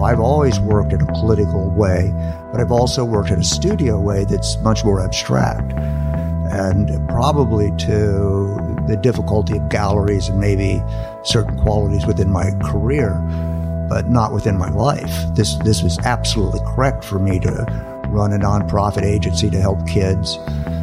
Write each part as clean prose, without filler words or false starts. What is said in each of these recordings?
I've always worked in a political way, but I've also worked in a studio way that's much more abstract. And probably to the difficulty of galleries and maybe certain qualities within my career, but not within my life. This was absolutely correct for me to run a nonprofit agency to help kids,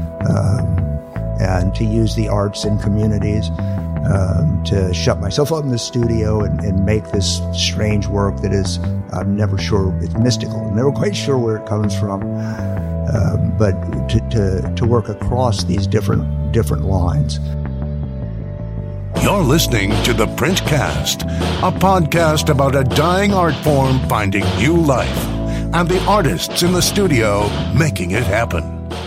and to use the arts in communities, to shut myself up in the studio and make this strange work that is, I'm never sure, it's mystical. I'm never quite sure where it comes from, but to work across these different lines. You're listening to The Printcast, a podcast about a dying art form finding new life and the artists in the studio making it happen.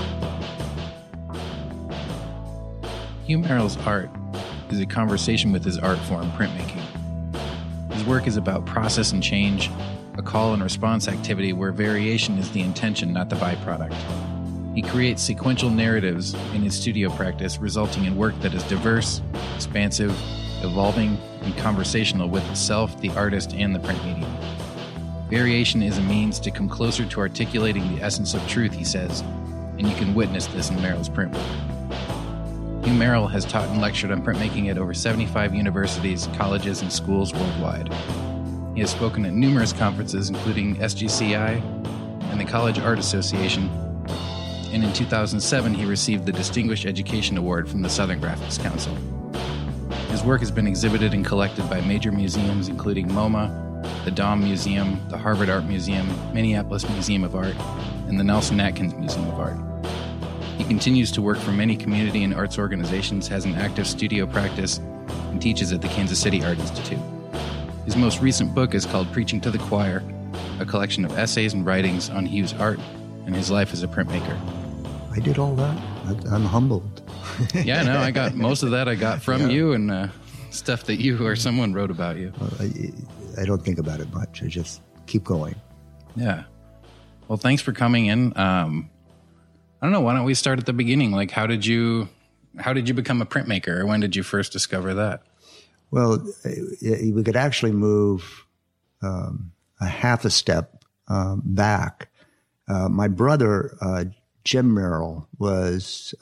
Hugh Merrill's art is a conversation with his art form, printmaking. His work is about process and change, a call and response activity where variation is the intention, not the byproduct. He creates sequential narratives in his studio practice, resulting in work that is diverse, expansive, evolving, and conversational with the self, the artist, and the print medium. Variation is a means to come closer to articulating the essence of truth, he says, and you can witness this in Merrill's print work. Hugh Merrill has taught and lectured on printmaking at over 75 universities, colleges, and schools worldwide. He has spoken at numerous conferences, including SGCI and the College Art Association, and in 2007 he received the Distinguished Education Award from the Southern Graphics Council. His work has been exhibited and collected by major museums including MoMA, the Dom Museum, the Harvard Art Museum, Minneapolis Museum of Art, and the Nelson Atkins Museum of Art. He continues to work for many community and arts organizations, has an active studio practice, and teaches at the Kansas City Art Institute. His most recent book is called Preaching to the Choir, a collection of essays and writings on Hugh's art and his life as a printmaker. I did all that. I'm humbled. Yeah, no, I got most of that I got from you and stuff that you or someone wrote about you. I don't think about it much. I just keep going. Yeah. Well, thanks for coming in. I don't know. Why don't we start at the beginning? Like, how did you become a printmaker, or when did you first discover that? Well, we could actually move a half a step back. My brother, Jim Merrill, is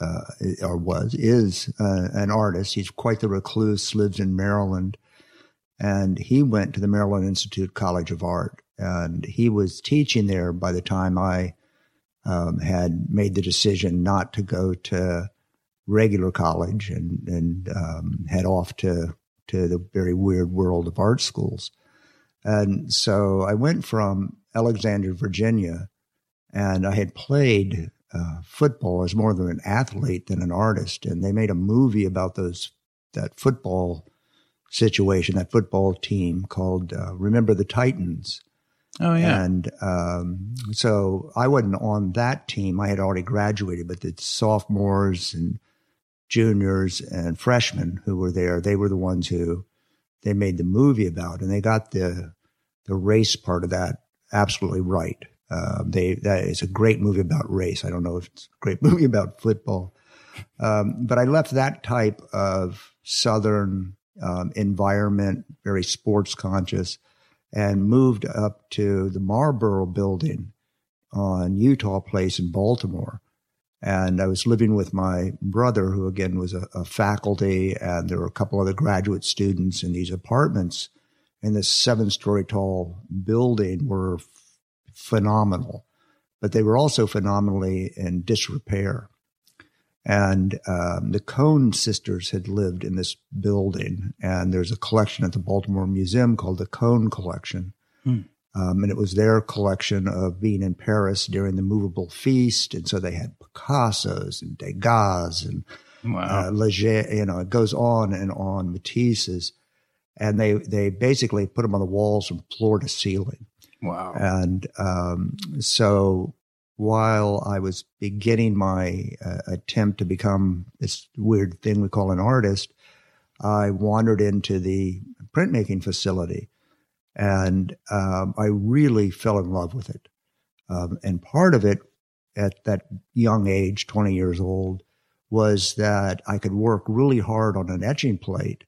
an artist. He's quite the recluse, lives in Maryland, and he went to the Maryland Institute College of Art, and he was teaching there by the time I had made the decision not to go to regular college and head off to the very weird world of art schools. And so I went from Alexandria, Virginia, and I had played football as more of an athlete than an artist. And they made a movie about that football situation, that football team called Remember the Titans. Oh, yeah. And so I wasn't on that team. I had already graduated, but the sophomores and juniors and freshmen who were there, they were the ones who they made the movie about, and they got the race part of that absolutely right. That is a great movie about race. I don't know if it's a great movie about football. But I left that type of Southern environment, very sports conscious, and moved up to the Marlboro building on Utah Place in Baltimore. And I was living with my brother, who again was a faculty, and there were a couple other graduate students in these apartments. And this 7-story tall building were phenomenal, but they were also phenomenally in disrepair. And the Cohn sisters had lived in this building, and there's a collection at the Baltimore Museum called the Cohn Collection. And it was their collection of being in Paris during the Movable Feast. And so they had Picassos and Degas and Leger, it goes on and on, Matisse's. And they basically put them on the walls from floor to ceiling. Wow. And so while I was beginning my attempt to become this weird thing we call an artist, I wandered into the printmaking facility, and I really fell in love with it. And part of it at that young age, 20 years old, was that I could work really hard on an etching plate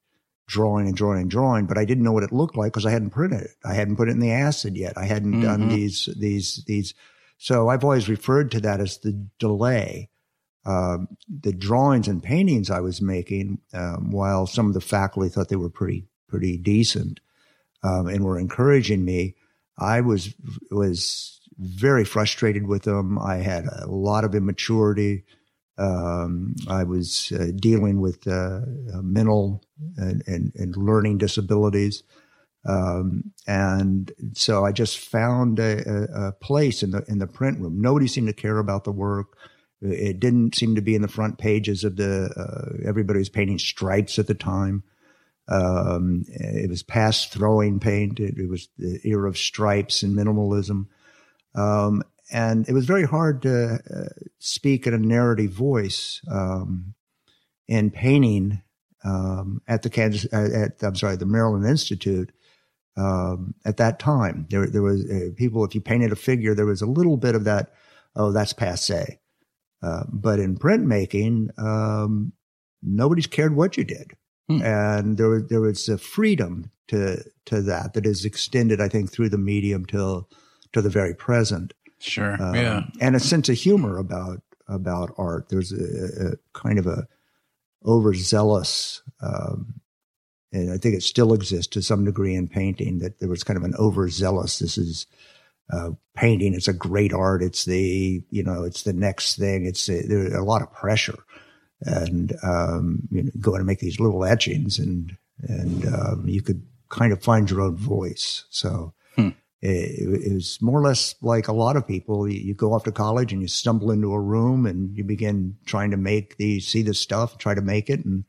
drawing and drawing and drawing, but I didn't know what it looked like because I hadn't printed it. I hadn't put it in the acid yet. I hadn't done these. So I've always referred to that as the delay. The drawings and paintings I was making, while some of the faculty thought they were pretty decent, and were encouraging me, I was very frustrated with them. I had a lot of immaturity. I was dealing with mental and learning disabilities, and so I just found a place in the print room. Nobody seemed to care about the work. It didn't seem to be in the front pages of everybody was painting stripes at the time. It was past throwing paint. It was the era of stripes and minimalism. And it was very hard to speak in a narrative voice in painting at the Maryland Institute at that time. There was people. If you painted a figure, there was a little bit of that. Oh, that's passé. But in printmaking, nobody's cared what you did, and there was a freedom to that is extended, I think, through the medium to the very present. Sure. Yeah. And a sense of humor about art. There's a kind of a overzealous, and I think it still exists to some degree in painting, that there was kind of an overzealous, this is painting, it's a great art. It's it's the next thing. There's a lot of pressure, and going to make these little etchings, and you could kind of find your own voice. So it was more or less like a lot of people. You go off to college and you stumble into a room and you begin trying to see the stuff, try to make it, and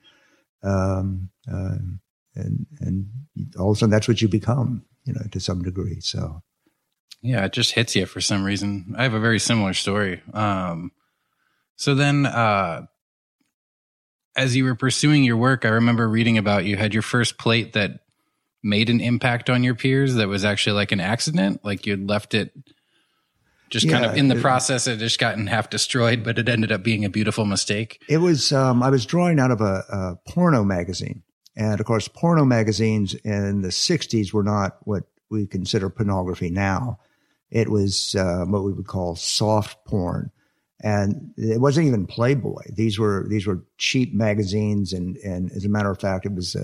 all of a sudden that's what you become, to some degree. So. Yeah, it just hits you for some reason. I have a very similar story. So then, as you were pursuing your work, I remember reading about you had your first plate that made an impact on your peers that was actually like an accident, like you'd left it just kind of in the process. It just gotten half destroyed, but it ended up being a beautiful mistake. It was, I was drawing out of a porno magazine. And of course, porno magazines in the 60s were not what we consider pornography now. It was what we would call soft porn, and it wasn't even Playboy. These were cheap magazines, and as a matter of fact, it was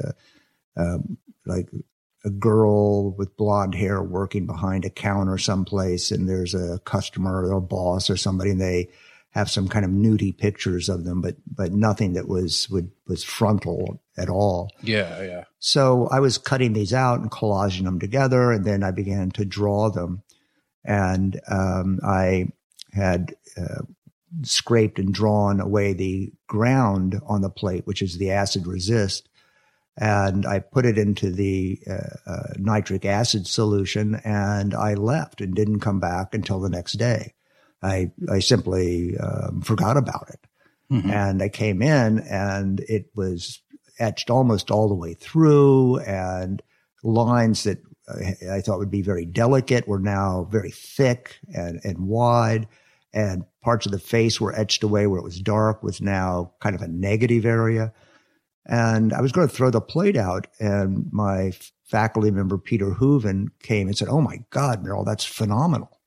like a girl with blonde hair working behind a counter someplace, and there's a customer or a boss or somebody, and they have some kind of nudie pictures of them, but nothing that was frontal at all. Yeah. So I was cutting these out and collaging them together, and then I began to draw them. And I had scraped and drawn away the ground on the plate, which is the acid resist, and I put it into the nitric acid solution, and I left and didn't come back until the next day. I simply forgot about it. Mm-hmm. And I came in, and it was etched almost all the way through, and lines that I thought would be very delicate were now very thick and wide, and parts of the face were etched away where it was dark was now kind of a negative area. And I was going to throw the plate out, and my faculty member, Peter Hooven, came and said, "Oh my God, Merrill, that's phenomenal.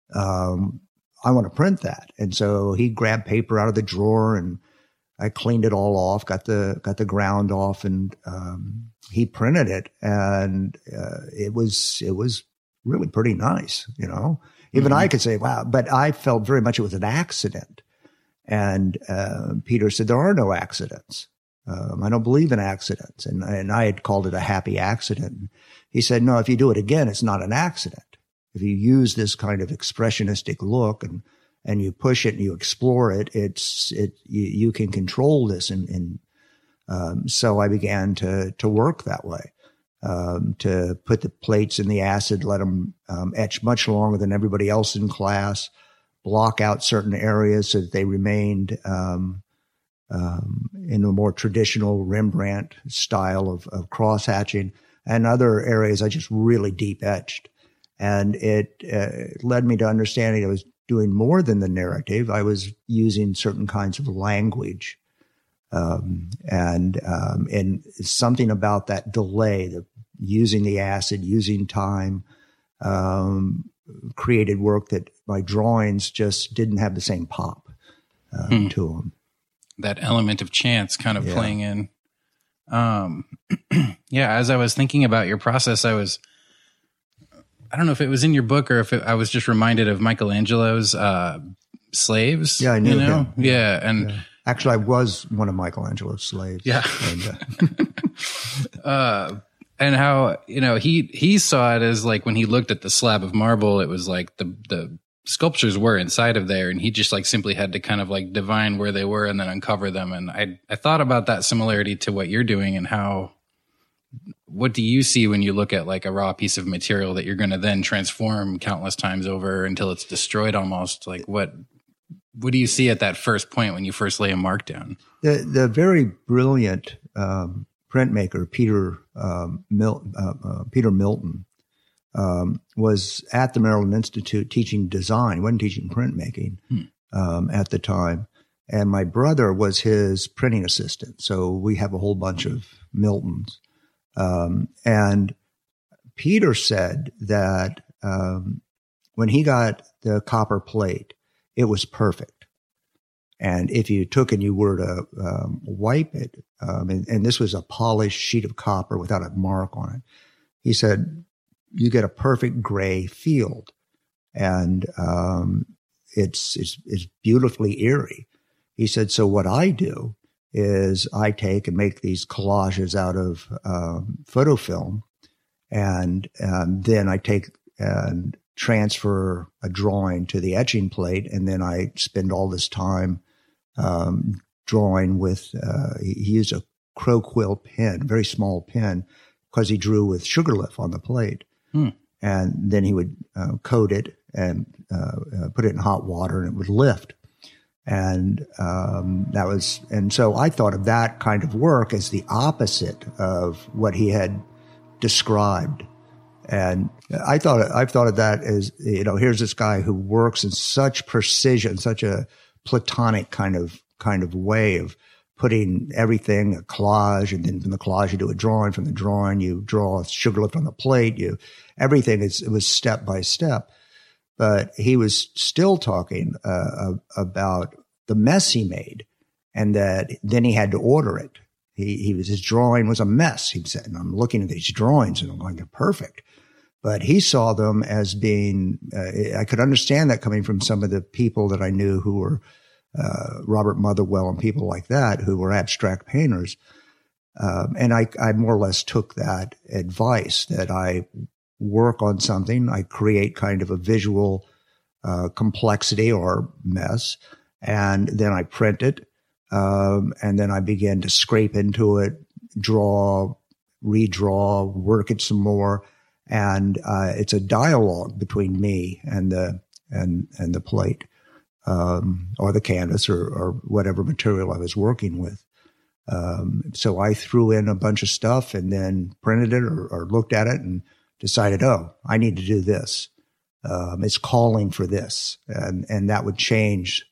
I want to print that." And so he grabbed paper out of the drawer, and I cleaned it all off, got the ground off, and he printed it, and it was really pretty nice, Even I could say, wow, but I felt very much it was an accident. And Peter said, "There are no accidents. I don't believe in accidents." And I had called it a happy accident. He said, "No, if you do it again, it's not an accident. If you use this kind of expressionistic look and you push it and you explore it, you can control this." And so I began to work that way, to put the plates in the acid, let them etch much longer than everybody else in class, block out certain areas so that they remained in a more traditional Rembrandt style of cross hatching, and other areas I just really deep etched. And it led me to understanding I was doing more than the narrative. I was using certain kinds of language And something about that delay, using the acid, using time, created work that my drawings just didn't have the same pop to them. That element of chance kind of playing in. As I was thinking about your process, I don't know if it was in your book or if I was just reminded of Michelangelo's slaves. Yeah, I knew him. Yeah. And actually, I was one of Michelangelo's slaves. Yeah. And how, he saw it as like when he looked at the slab of marble, it was like the sculptures were inside of there, and he just like simply had to kind of like divine where they were and then uncover them. And I thought about that similarity to what you're doing, and what do you see when you look at like a raw piece of material that you're going to then transform countless times over until it's destroyed almost? Like what do you see at that first point when you first lay a mark down? The very brilliant printmaker, Peter Milton, was at the Maryland Institute teaching design. He wasn't teaching printmaking at the time. And my brother was his printing assistant. So we have a whole bunch of Miltons. And Peter said that when he got the copper plate, it was perfect. And if you took and you were to wipe it, and this was a polished sheet of copper without a mark on it, he said, you get a perfect gray field, and it's beautifully eerie. He said, so what I do is I take and make these collages out of photofilm, and then I take and transfer a drawing to the etching plate, and then I spend all this time drawing with, he used a crow quill pen, very small pen, because he drew with sugarlift on the plate. And then he would coat it and put it in hot water, and it would lift. And so I thought of that kind of work as the opposite of what he had described. And I've thought of that as, here's this guy who works in such precision, such a platonic kind of way of putting everything, a collage, and then from the collage you do a drawing, from the drawing you draw a sugarlift on the plate, everything it was step by step. But he was still talking about the mess he made, and that then he had to order it. His drawing was a mess, he said. And I'm looking at these drawings and I'm going, they're perfect. But he saw them as being, I could understand that coming from some of the people that I knew who were Robert Motherwell and people like that, who were abstract painters. And I more or less took that advice, that I work on something, I create kind of a visual complexity or mess, and then I print it, and then I begin to scrape into it, draw, redraw, work it some more, and it's a dialogue between me and the plate, or the canvas, or whatever material I was working with. So I threw in a bunch of stuff and then printed it or looked at it and decided, I need to do this. It's calling for this. And that would change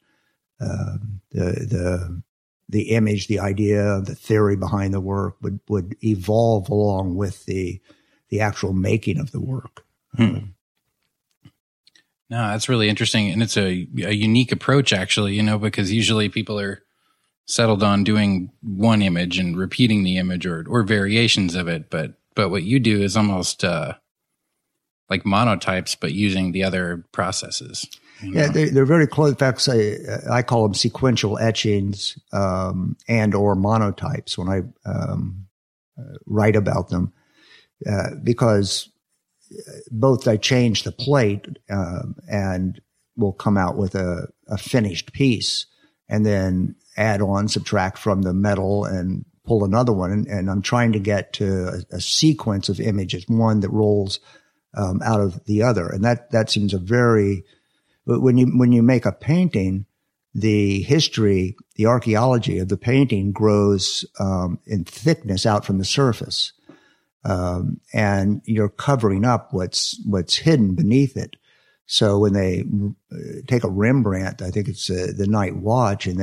the image, the idea, the theory behind the work would evolve along with the actual making of the work. No, that's really interesting. And it's a unique approach, actually, because usually people are settled on doing one image and repeating the image or variations of it. But what you do is almost like monotypes, but using the other processes. Yeah, they're very close. In fact, I call them sequential etchings and or monotypes when I write about them, because both I change the plate and will come out with a finished piece, and then add on, subtract from the metal and pull another one. And I'm trying to get to a sequence of images, one that rolls out of the other. And that seems when you make a painting, the history, the archaeology of the painting grows in thickness out from the surface. And you're covering up what's hidden beneath it. So when they take a Rembrandt, I think it's the Night Watch, and they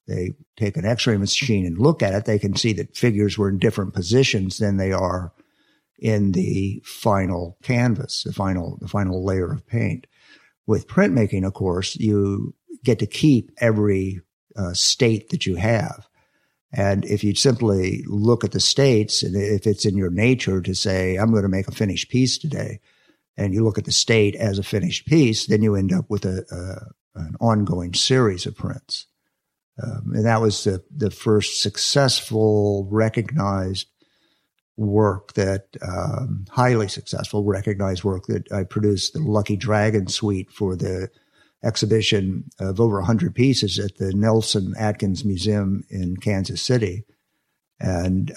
they take an X-ray machine and look at it, they can see that figures were in different positions than they are in the final canvas, the final layer of paint. With printmaking, of course, you get to keep every state that you have. And if you simply look at the states, and if it's in your nature to say, I'm going to make a finished piece today, and you look at the state as a finished piece, then you end up with an ongoing series of prints. And that was the first successful, recognized work that, highly successful, recognized work that I produced, the Lucky Dragon suite for the exhibition of over 100 pieces at the Nelson Atkins Museum in Kansas City. And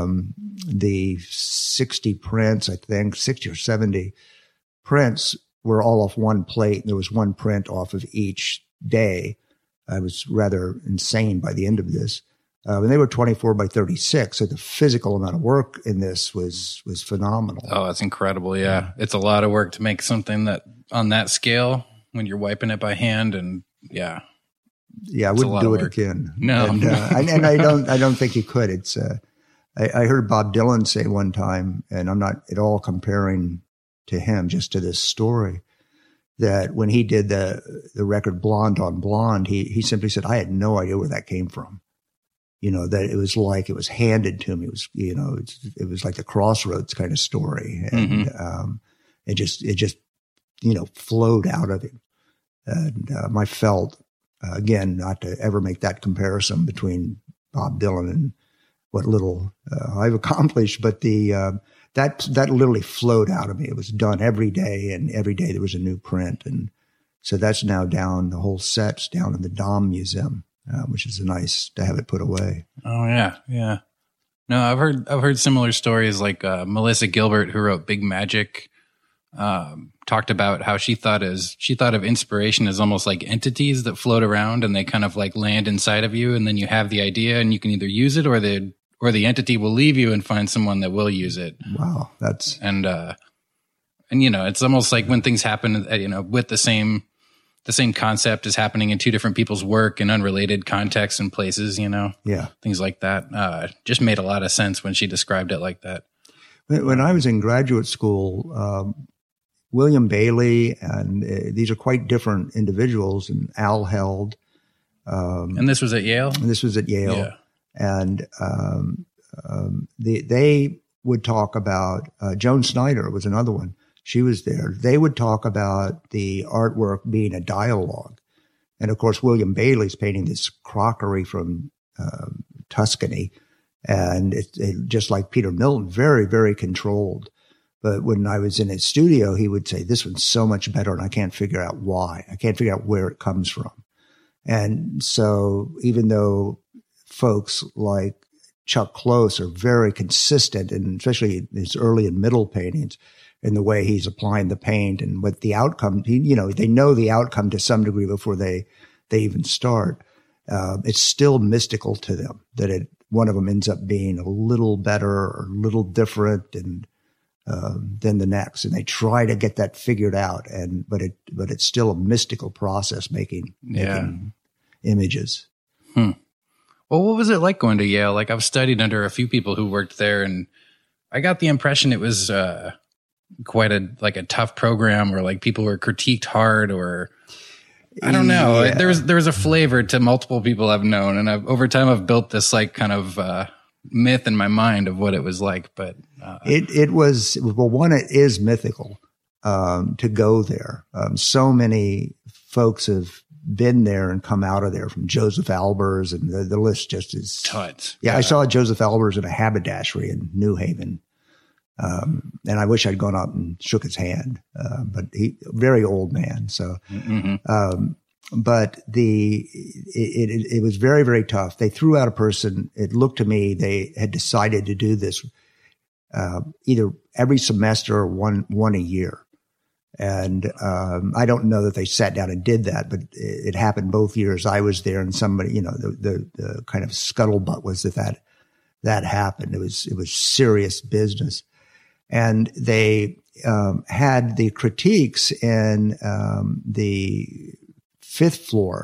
the 60 prints, I think, 60 or 70 prints were all off one plate. There was one print off of each day. I was rather insane by the end of this. And they were 24 by 36. So the physical amount of work in this was phenomenal. Oh, that's incredible. Yeah. It's a lot of work to make something that on that scale when you're wiping it by hand. And yeah. Yeah, I wouldn't do it again. No. And I don't think you could. It's, I heard Bob Dylan say one time, and I'm not at all comparing to him, just to this story, that when he did the record Blonde on Blonde, he simply said, I had no idea where that came from. You know, that it was like it was handed to me. It was, you know, it was like the Crossroads kind of story. And it just, you know, flowed out of him. And I felt, again, not to ever make that comparison between Bob Dylan and what little I've accomplished, but that literally flowed out of me. It was done every day, and every day there was a new print. And so that's now down, the whole set's down in the Dom Museum, which is nice to have it put away. Oh, yeah. Yeah. No, I've heard similar stories, like Melissa Gilbert, who wrote Big Magic, talked about how she thought of inspiration as almost like entities that float around and they kind of like land inside of you, and then you have the idea and you can either use it or the entity will leave you and find someone that will use it. Wow. And you know, it's almost like when things happen, you know, with the same concept is happening in two different people's work in unrelated contexts and places, you know? Yeah. Things like that. Just made a lot of sense when she described it like that. When I was in graduate school, William Bailey, and these are quite different individuals, and Al Held. And this was at Yale? This was at Yale. Yeah. And they would talk about, Joan Snyder was another one. She was there. They would talk about the artwork being a dialogue. And of course, William Bailey's painting this crockery from Tuscany. And it just like Peter Milton, very, very controlled. But when I was in his studio, he would say, this one's so much better, and I can't figure out why. I can't figure out where it comes from. And so even though folks like Chuck Close are very consistent, and especially his early and middle paintings, in the way he's applying the paint and what the outcome, you know, they know the outcome to some degree before they even start. It's still mystical to them that one of them ends up being a little better or a little different than the next. And they try to get that figured out. But it's still a mystical process making images. Well, what was it like going to Yale? Like, I've studied under a few people who worked there, and I got the impression it was quite a tough program where like people were critiqued hard, or I don't know. Yeah. There was a flavor to multiple people I've known, and over time I've built this like kind of myth in my mind of what it was like. But it was, well, one, it is mythical to go there. So many folks have been there and come out of there, from Joseph Albers, and the list just is tons. Yeah, I saw Joseph Albers in a haberdashery in New Haven. And I wish I'd gone up and shook his hand. But very old man. So, but it was very, very tough. They threw out a person. It looked to me, they had decided to do this, either every semester or one a year. And, I don't know that they sat down and did that, but it happened both years. I was there, and somebody, you know, the kind of scuttlebutt was that happened. It was serious business. And they had the critiques in the 5th floor,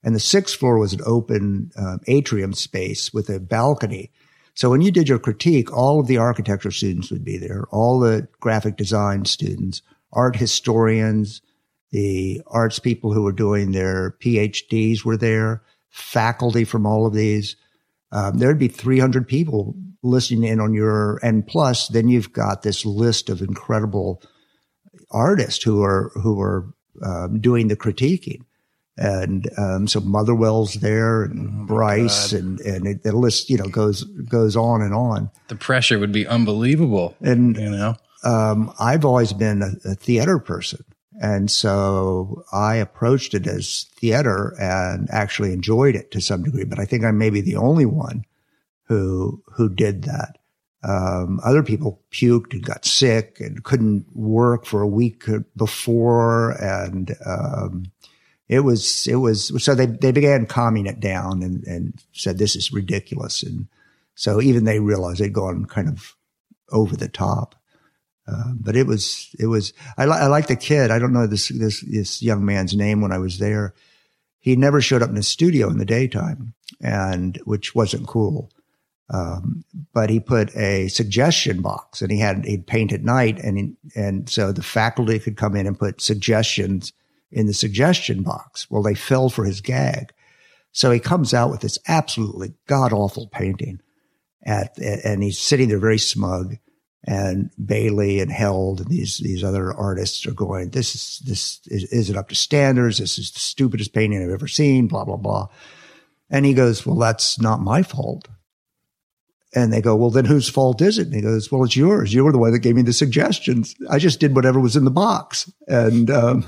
And the 6th floor was an open atrium space with a balcony. So when you did your critique, all of the architecture students would be there, all the graphic design students, art historians, the arts people who were doing their PhDs were there, faculty from all of these. There'd be 300 people listening in on your, and plus then you've got this list of incredible artists who are doing the critiquing. And so Motherwell's there, and Bryce, and the list, goes on and on. The pressure would be unbelievable. And, I've always been a theater person. And so I approached it as theater and actually enjoyed it to some degree. But I think I may be the only one who did that. Other people puked and got sick and couldn't work for a week before. And, it was, so they began calming it down and said, this is ridiculous. And so even they realized they'd gone kind of over the top. But it was, I like the kid. I don't know this young man's name when I was there. He never showed up in the studio in the daytime, which wasn't cool. But he put a suggestion box, and he'd paint at night, and so the faculty could come in and put suggestions in the suggestion box. Well, they fell for his gag. So he comes out with this absolutely god-awful painting and he's sitting there very smug, and Bailey and Held and these other artists are going, this isn't up to standards. This is the stupidest painting I've ever seen, blah, blah, blah. And he goes, well, that's not my fault. And they go, well, then whose fault is it? And he goes, well, it's yours. You were the one that gave me the suggestions. I just did whatever was in the box. And,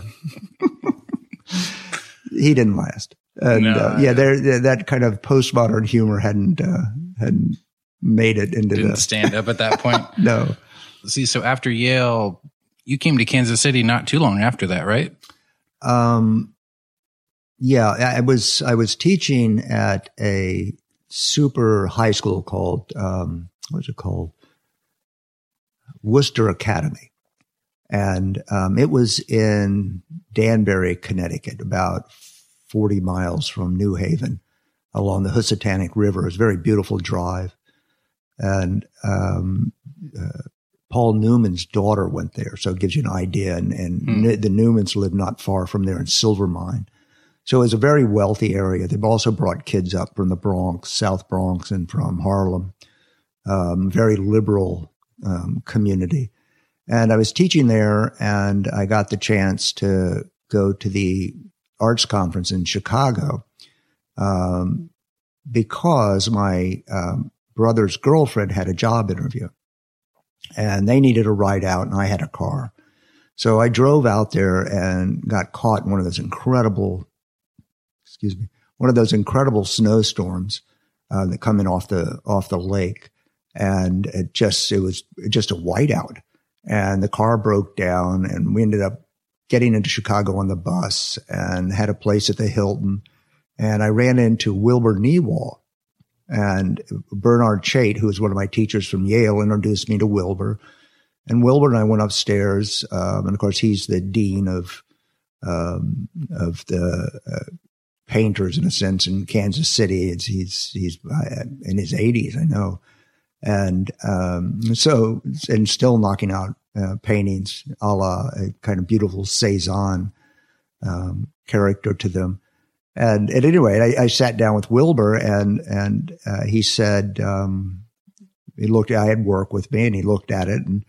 he didn't last. And, that kind of postmodern humor hadn't made it into Didn't stand up at that point. No. See, so after Yale, you came to Kansas City not too long after that, right? Yeah, I was teaching at a super high school called, what was it called? Worcester Academy. And it was in Danbury, Connecticut, about 40 miles from New Haven along the Housatonic River. It was a very beautiful drive. And Paul Newman's daughter went there, so it gives you an idea. And the Newmans lived not far from there in Silvermine. So it was a very wealthy area. They've also brought kids up from the Bronx, South Bronx, and from Harlem. Very liberal community. And I was teaching there, and I got the chance to go to the arts conference in Chicago because my brother's girlfriend had a job interview, and they needed a ride out, and I had a car. So I drove out there and got caught in one of those incredible snowstorms that come in off the lake. And it was just a whiteout, and the car broke down, and we ended up getting into Chicago on the bus and had a place at the Hilton. And I ran into Wilbur Newall, and Bernard Chait, who was one of my teachers from Yale, introduced me to Wilbur. And Wilbur and I went upstairs, and of course he's the dean of the painters in a sense in Kansas City. He's in his 80s, I know, and still knocking out paintings a la a kind of beautiful Cézanne character to them. And anyway, I sat down with Wilbur, and he said he looked. I had work with me, and he looked at it, and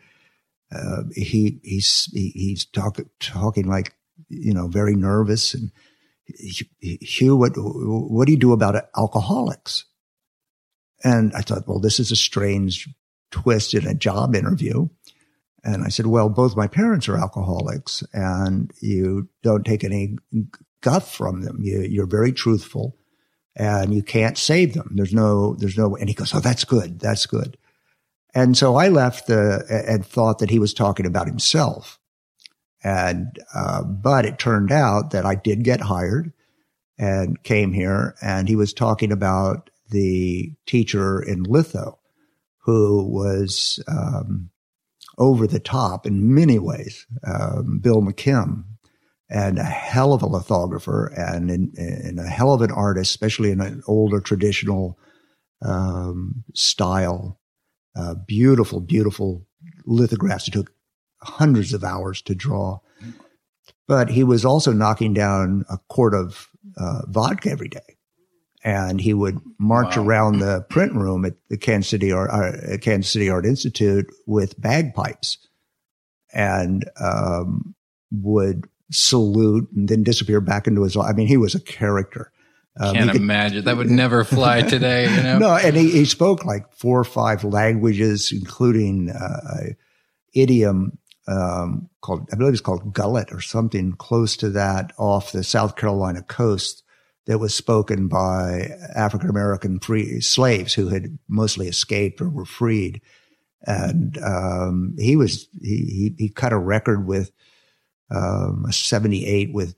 he's talking like, very nervous. And Hugh, what do you do about alcoholics? And I thought, well, this is a strange twist in a job interview. And I said, well, both my parents are alcoholics, and you don't take any guff from them. You're very truthful, and you can't save them. There's no, and he goes, oh, that's good. That's good. And so I left and thought that he was talking about himself. And, but it turned out that I did get hired and came here, and he was talking about the teacher in litho who was, over the top in many ways, Bill McKim. and a hell of a lithographer and a hell of an artist, especially in an older traditional style. Beautiful, beautiful lithographs. It took hundreds of hours to draw. But he was also knocking down a quart of vodka every day. And he would march around the print room at the Kansas City Art Institute with bagpipes and would salute and then disappear back into his. I mean, he was a character. Can't imagine. That would never fly today, you know? No, and he spoke like 4 or 5 languages, including idiom called, I believe it's called gullet or something close to that off the South Carolina coast that was spoken by African-American free slaves who had mostly escaped or were freed. And he cut a record with a 78 with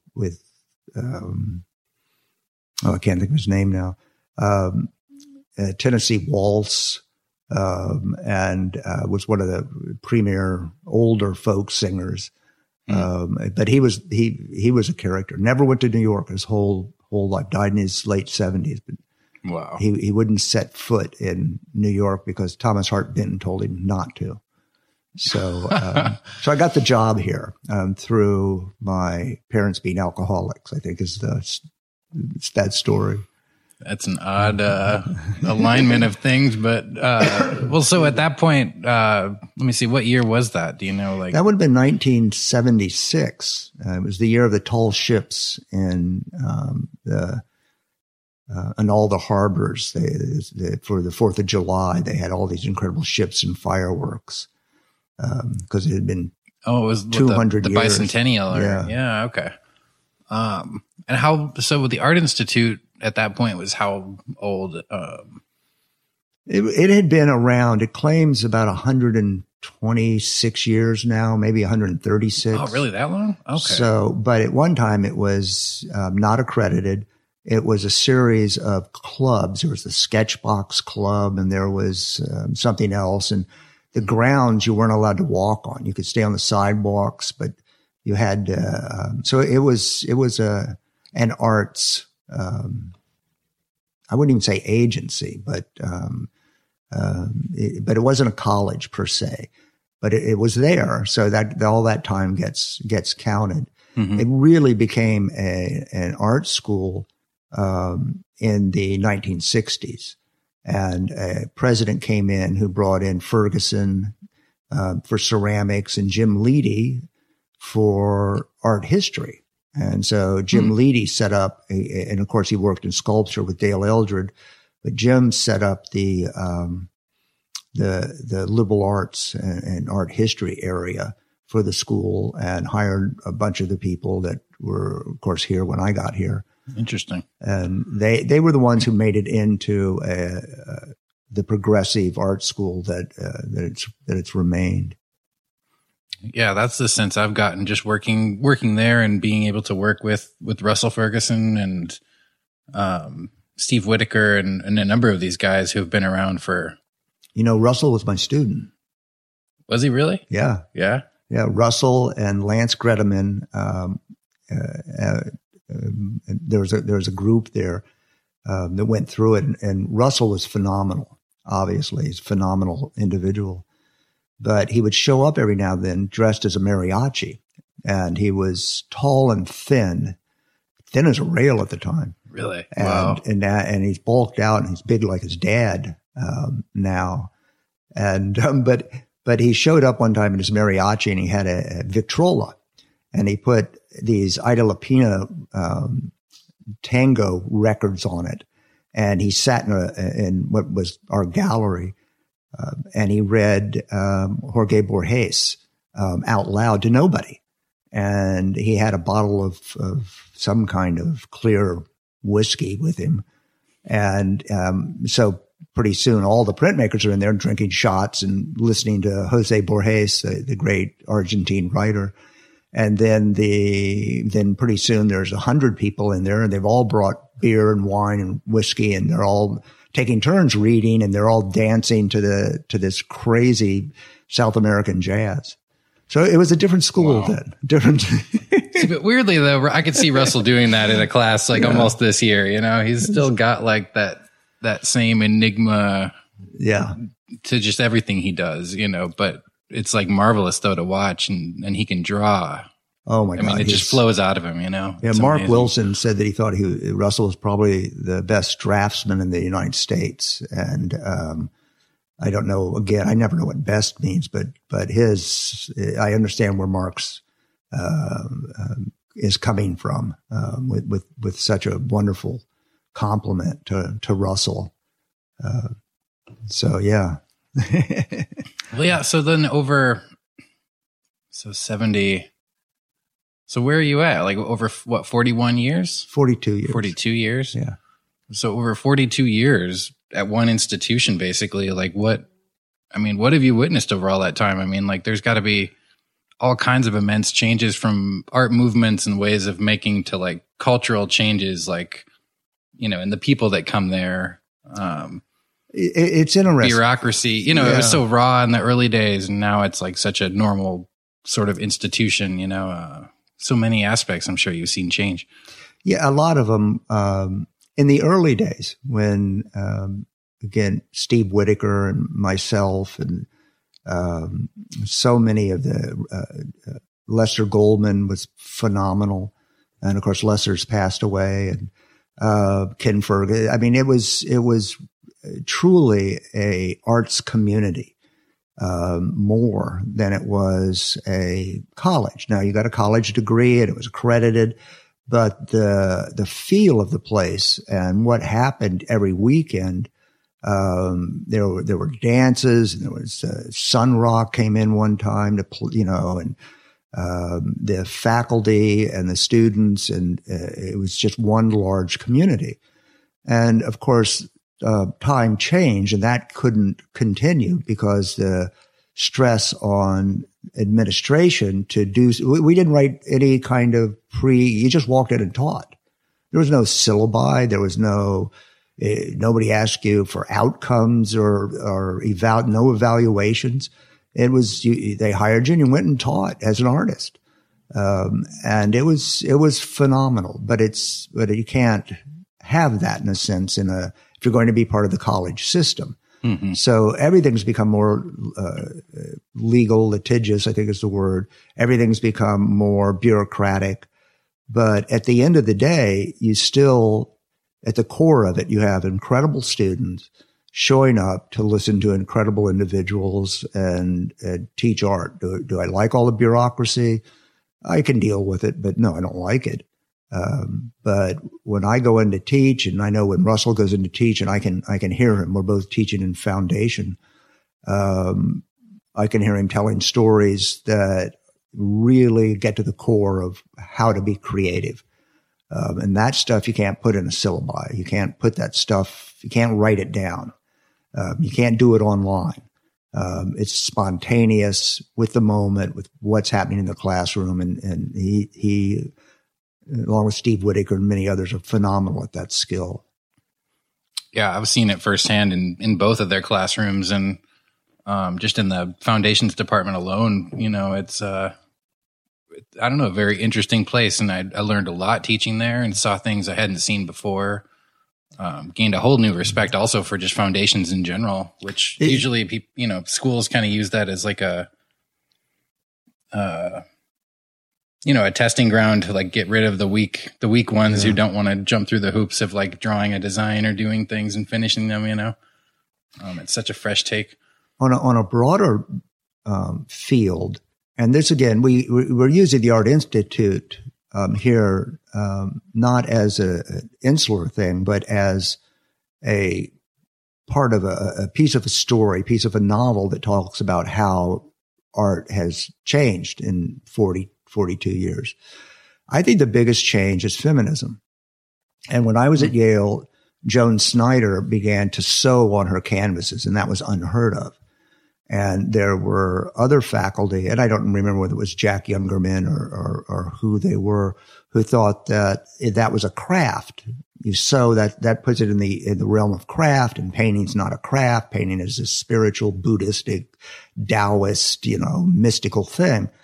I can't think of his name now. Tennessee Waltz, and was one of the premier older folk singers. But he was a character. Never went to New York his whole life. Died in his late 70s. But wow, he wouldn't set foot in New York because Thomas Hart Benton told him not to. So so I got the job here through my parents being alcoholics. I think is it's that story. That's an odd alignment of things, but well, so at that point, let me see, what year was that? Do you know? Like that would have been 1976. It was the year of the tall ships in all the harbors. For the 4th of July, they had all these incredible ships and fireworks because it had been it was 200 the years. Bicentennial. Yeah, okay. And so with the Art Institute at that point was how old? It had been around, it claims about 126 years now, maybe 136. Oh, really? That long? Okay. So, but at one time it was not accredited. It was a series of clubs. There was the Sketchbox Club and there was something else. And the grounds you weren't allowed to walk on. You could stay on the sidewalks, but you had, so it was an arts, I wouldn't even say agency, but it wasn't a college per se, but it was there. So that all that time gets counted. Mm-hmm. It really became an art school, in the 1960s. And a president came in who brought in Ferguson, for ceramics and Jim Leedy for art history. And so Jim Leedy set up, and of course he worked in sculpture with Dale Eldred, but Jim set up the liberal arts and art history area for the school and hired a bunch of the people that were, of course, here when I got here. Interesting. And they were the ones who made it into the progressive art school that it's remained. Yeah, that's the sense I've gotten just working there and being able to work with Russell Ferguson and Steve Whitaker and a number of these guys who have been around for. You know, Russell was my student. Was he really? Yeah. Yeah. Yeah. Russell and Lance Gredeman. There was a group there that went through it, and Russell was phenomenal. Obviously, he's a phenomenal individual. But he would show up every now and then dressed as a mariachi, and he was tall and thin as a rail at the time. Really? And, wow. And he's bulked out and he's big like his dad now. And but he showed up one time in his mariachi and he had a Victrola, and he put these Ida Lapina tango records on it, and he sat in what was our gallery. And he read Jorge Borges out loud to nobody. And he had a bottle of some kind of clear whiskey with him. And so pretty soon all the printmakers are in there drinking shots and listening to Jose Borges, the great Argentine writer. And then pretty soon there's 100 people in there, and they've all brought beer and wine and whiskey, and they're all taking turns reading, and they're all dancing to this crazy South American jazz. So it was a different school then. Different. But weirdly though, I could see Russell doing that in a class like almost this year. You know, he's still got like that same enigma. Yeah. To just everything he does, you know, but it's like marvelous though to watch, and he can draw. Oh my God. I mean, it just flows out of him, you know? Yeah. It's Mark amazing. Wilson said that he thought Russell was probably the best draftsman in the United States. And, I don't know, again, I never know what best means, but I understand where Mark's, is coming from, with such a wonderful compliment to Russell. So yeah. Well, yeah. So then 70. So where are you at? Like over what, 41 years? 42 years. 42 years? Yeah. So over 42 years at one institution, basically, like what have you witnessed over all that time? I mean, like there's got to be all kinds of immense changes from art movements and ways of making to like cultural changes, like, you know, and the people that come there. It's interesting. Bureaucracy, you know, It was so raw in the early days, and now it's like such a normal sort of institution, you know, so many aspects I'm sure you've seen change. Yeah, a lot of them in the early days when, again, Steve Whitaker and myself and so many of the Lester Goldman was phenomenal. And of course, Lester's passed away, and Ken Ferg. I mean, it was truly a arts community, more than it was a college. Now you got a college degree and it was accredited, but the feel of the place and what happened every weekend, there were dances, and there was, Sun Rock came in one time to, you know, and, the faculty and the students, and it was just one large community. And of course, time changed, and that couldn't continue because the stress on administration to do, we didn't write any kind of you just walked in and taught. There was no syllabi. There was no, nobody asked you for outcomes or no evaluations. It was, they hired you and you went and taught as an artist. And it was phenomenal, but you can't have that in a sense if you're going to be part of the college system. Mm-hmm. So everything's become more, legal, litigious, I think is the word. Everything's become more bureaucratic, but at the end of the day, you still, at the core of it, you have incredible students showing up to listen to incredible individuals and teach art. Do I like all the bureaucracy? I can deal with it, but no, I don't like it. But when I go in to teach, and I know when Russell goes in to teach, and I can hear him, we're both teaching in foundation. I can hear him telling stories that really get to the core of how to be creative. And that stuff you can't put in a syllabi. You can't put that stuff, you can't write it down. You can't do it online. It's spontaneous with the moment, with what's happening in the classroom. And he, along with Steve Whitaker and many others, are phenomenal at that skill. Yeah, I've seen it firsthand in both of their classrooms, and just in the foundations department alone. You know, it's I don't know, a very interesting place, and I learned a lot teaching there and saw things I hadn't seen before. Gained a whole new respect also for just foundations in general, which usually schools kind of use that as like a testing ground to like get rid of the weak ones who don't want to jump through the hoops of like drawing a design or doing things and finishing them, you know. It's such a fresh take on a broader field. And this, again, we're using the Art Institute here, not as an insular thing, but as a part of a piece of a story, piece of a novel that talks about how art has changed in 42 years. I think the biggest change is feminism. And when I was at Yale, Joan Snyder began to sew on her canvases, and that was unheard of. And there were other faculty, and I don't remember whether it was Jack Youngerman or who they were, who thought that that was a craft. You sew that puts it in the realm of craft, and painting's not a craft. Painting is a spiritual, Buddhistic, Taoist, mystical thing.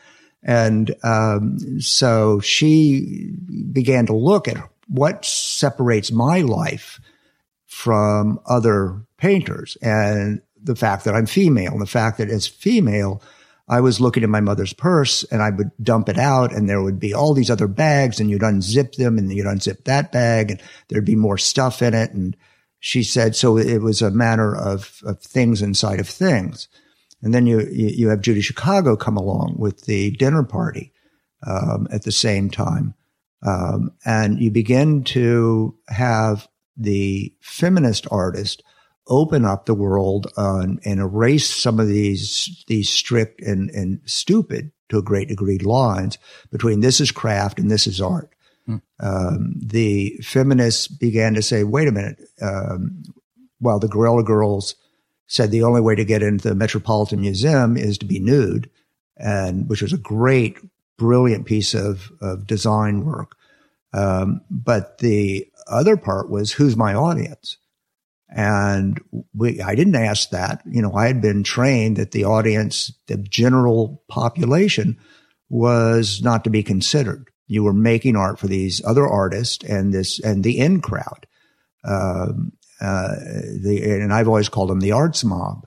And so she began to look at what separates my life from other painters, and the fact that I'm female, and the fact that as female, I was looking at my mother's purse and I would dump it out and there would be all these other bags and you'd unzip them and you'd unzip that bag and there'd be more stuff in it. And she said, so it was a matter of things inside of things. And then you have Judy Chicago come along with the dinner party, at the same time. And you begin to have the feminist artist open up the world and erase some of these strict and stupid, to a great degree, lines between this is craft and this is art. The feminists began to say, wait a minute, while the Guerrilla Girls said the only way to get into the Metropolitan Museum is to be nude, and which was a great, brilliant piece of design work. But the other part was, who's my audience? And I didn't ask that. I had been trained that the audience, the general population, was not to be considered. You were making art for these other artists and the in crowd. And I've always called them the arts mob.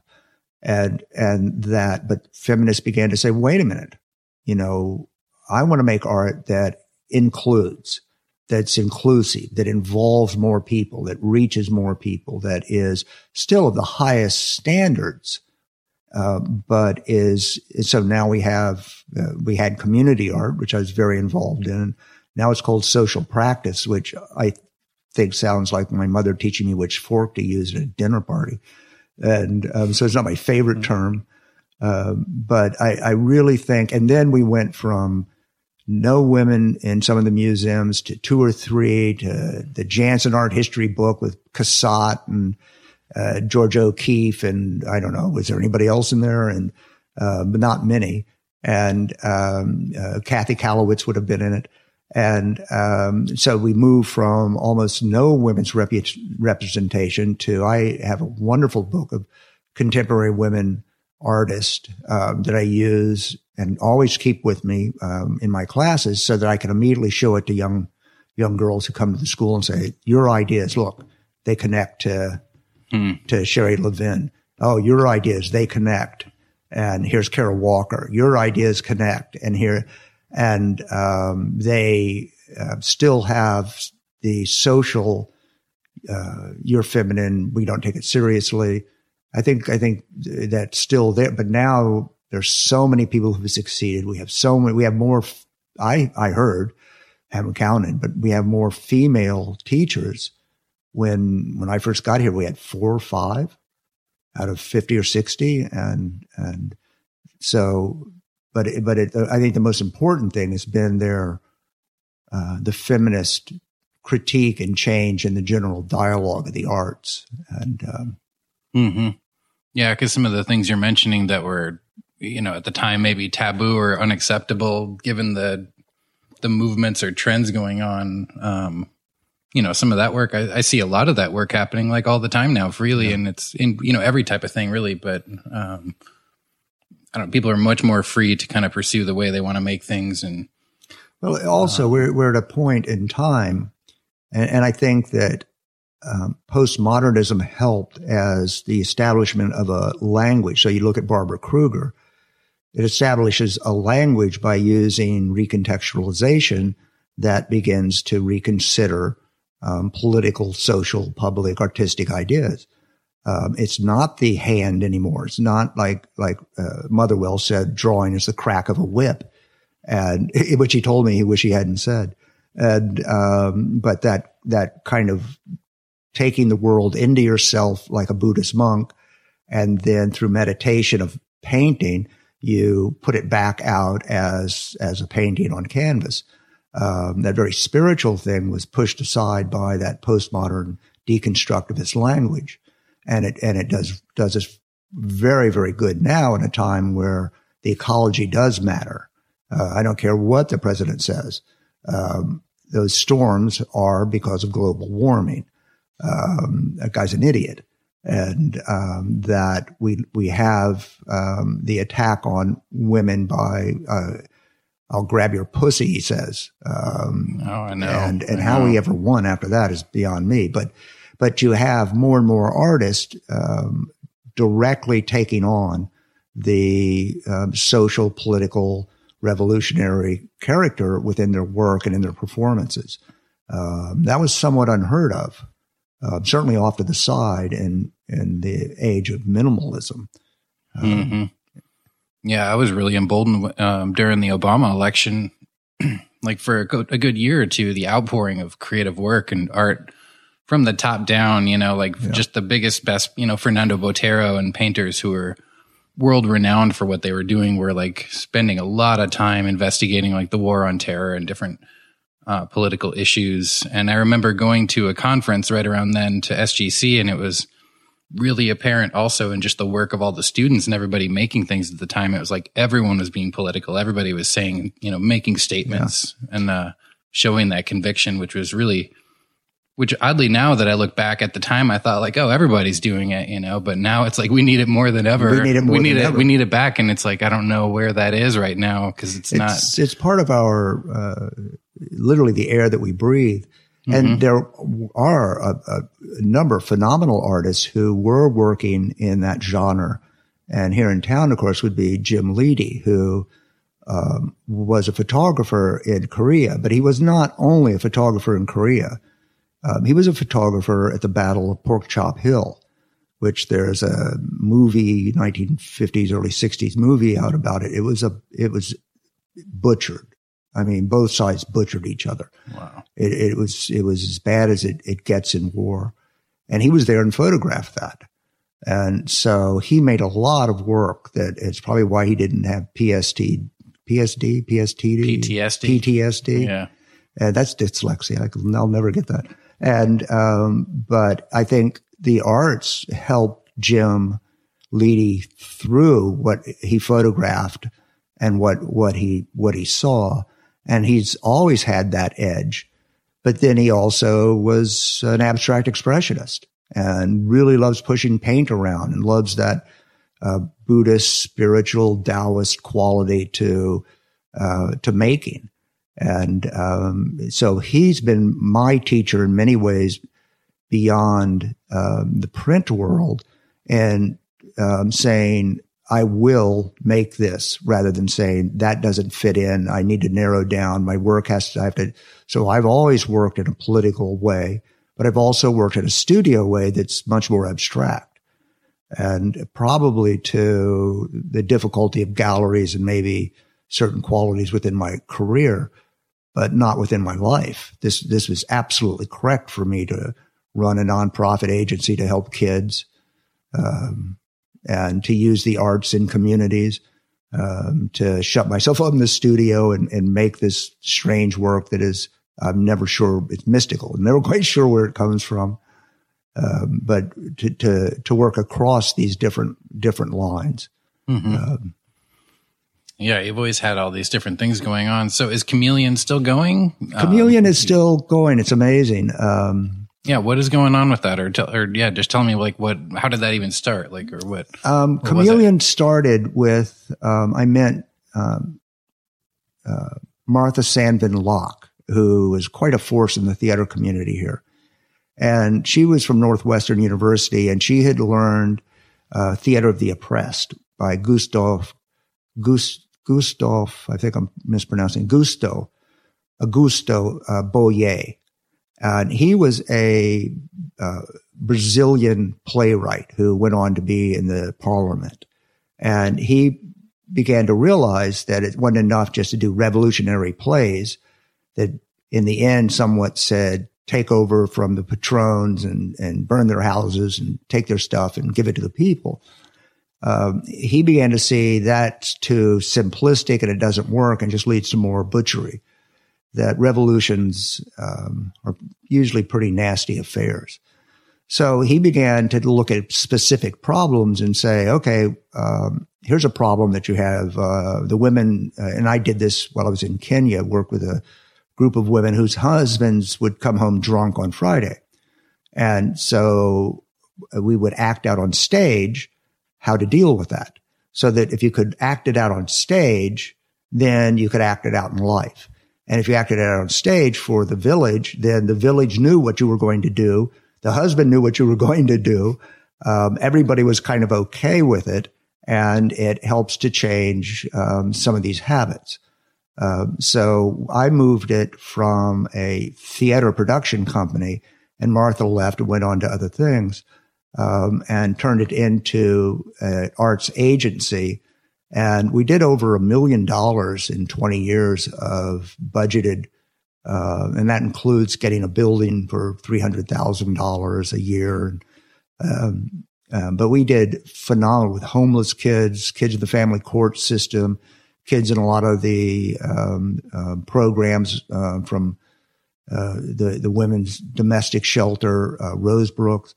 But feminists began to say, wait a minute, I want to make art that includes, that's inclusive, that involves more people, that reaches more people, that is still of the highest standards, but is, so now we had community art, which I was very involved in. Now it's called social practice, which I think sounds like my mother teaching me which fork to use at a dinner party. And so it's not my favorite term, but I really think, and then we went from no women in some of the museums to 2 or 3, to the Jansen Art History book with Cassatt and George O'Keeffe, and I don't know, was there anybody else in there? And but not many. And Kathy Kalowitz would have been in it. And so we moved from almost no women's representation to, I have a wonderful book of contemporary women artists that I use and always keep with me in my classes, so that I can immediately show it to young girls who come to the school and say, your ideas, look, they connect to Sherry Levin. Oh, your ideas, they connect. And here's Carol Walker. Your ideas connect. And they still have the social, you're feminine, we don't take it seriously. I think that's still there, but now there's so many people who have succeeded. We have more, I heard, haven't counted, but we have more female teachers. When I first got here, we had 4 or 5 out of 50 or 60. And so, I think the most important thing has been the feminist critique and change in the general dialogue of the arts. And, yeah, because some of the things you're mentioning that were, at the time maybe taboo or unacceptable, given the movements or trends going on, some of that work, I see a lot of that work happening like all the time now freely. Yeah. And it's in, every type of thing really, but, I don't know, people are much more free to kind of pursue the way they want to make things. And well, also we're at a point in time, and I think that postmodernism helped as the establishment of a language. So you look at Barbara Kruger, it establishes a language by using recontextualization that begins to reconsider political, social, public, artistic ideas. It's not the hand anymore. It's not like Motherwell said, drawing is the crack of a whip, and which he told me he wish he hadn't said. And but that kind of taking the world into yourself like a Buddhist monk, and then through meditation of painting, you put it back out as a painting on canvas. That very spiritual thing was pushed aside by that postmodern deconstructivist language. And it does us very, very good now in a time where the ecology does matter. I don't care what the president says. Those storms are because of global warming. That guy's an idiot. And that we have the attack on women by I'll grab your pussy, he says. I know. And how he ever won after that is beyond me. But you have more and more artists directly taking on the social, political, revolutionary character within their work and in their performances. That was somewhat unheard of, certainly off to the side in the age of minimalism. Yeah, I was really emboldened during the Obama election, like for a good year or two, the outpouring of creative work and art from the top down, just the biggest, best, Fernando Botero and painters who were world renowned for what they were doing were like spending a lot of time investigating like the war on terror and different political issues. And I remember going to a conference right around then to SGC, and it was really apparent also in just the work of all the students and everybody making things at the time. It was like everyone was being political. Everybody was saying, making statements and showing that conviction, which oddly now that I look back at the time, I thought like, oh, everybody's doing it, but now it's like we need it more than ever. We need it back. And it's like, I don't know where that is right now because it's not. It's part of our, literally the air that we breathe. And there are a number of phenomenal artists who were working in that genre. And here in town, of course, would be Jim Leedy, who was a photographer in Korea. But he was not only a photographer in Korea. He was a photographer at the Battle of Pork Chop Hill, which there's a movie, 1950s, early 60s movie out about it. It was butchered. I mean, both sides butchered each other. Wow. It was as bad as it gets in war. And he was there and photographed that. And so he made a lot of work that it's probably why he didn't have PTSD. Yeah. And that's dyslexia. I'll never get that. And, but I think the arts helped Jim Leedy through what he photographed and what he saw. And he's always had that edge. But then he also was an abstract expressionist and really loves pushing paint around and loves that Buddhist, spiritual, Taoist quality to making. And so he's been my teacher in many ways beyond the print world and saying, I will make this rather than saying that doesn't fit in. I need to narrow down. My work so I've always worked in a political way, but I've also worked in a studio way that's much more abstract and probably to the difficulty of galleries and maybe certain qualities within my career, but not within my life. This was absolutely correct for me to run a nonprofit agency to help kids, and to use the arts in communities, to shut myself up in the studio and make this strange work that is, I'm never sure, it's mystical. I'm never quite sure where it comes from. But to work across these different lines. Yeah, you've always had all these different things going on. So is Chameleon still going? Chameleon is still going. It's amazing. Yeah, what is going on with that? Just tell me like how did that even start? Like, or what? Chameleon started with, I met Martha Sandvin Locke, who is quite a force in the theater community here. And she was from Northwestern University, and she had learned Theater of the Oppressed by Gustav, I think I'm mispronouncing, Augusto Boyer. And he was a Brazilian playwright who went on to be in the parliament. And he began to realize that it wasn't enough just to do revolutionary plays, that in the end somewhat said, take over from the patrons and burn their houses and take their stuff and give it to the people. He began to see that's too simplistic and it doesn't work and just leads to more butchery. That revolutions are usually pretty nasty affairs. So he began to look at specific problems and say, okay, here's a problem that you have. The women, and I did this while I was in Kenya, worked with a group of women whose husbands would come home drunk on Friday. And so we would act out on stage how to deal with that. So that if you could act it out on stage, then you could act it out in life. And if you acted it out on stage for the village, then the village knew what you were going to do. The husband knew what you were going to do. Everybody was kind of okay with it, and it helps to change some of these habits. So I moved it from a theater production company, and Martha left and went on to other things, and turned it into an arts agency. And we did over $1 million in 20 years of budgeted, and that includes getting a building for $300,000 a year. But we did phenomenal with homeless kids in the family court system, kids in a lot of the programs from the women's domestic shelter, Rosebrooks.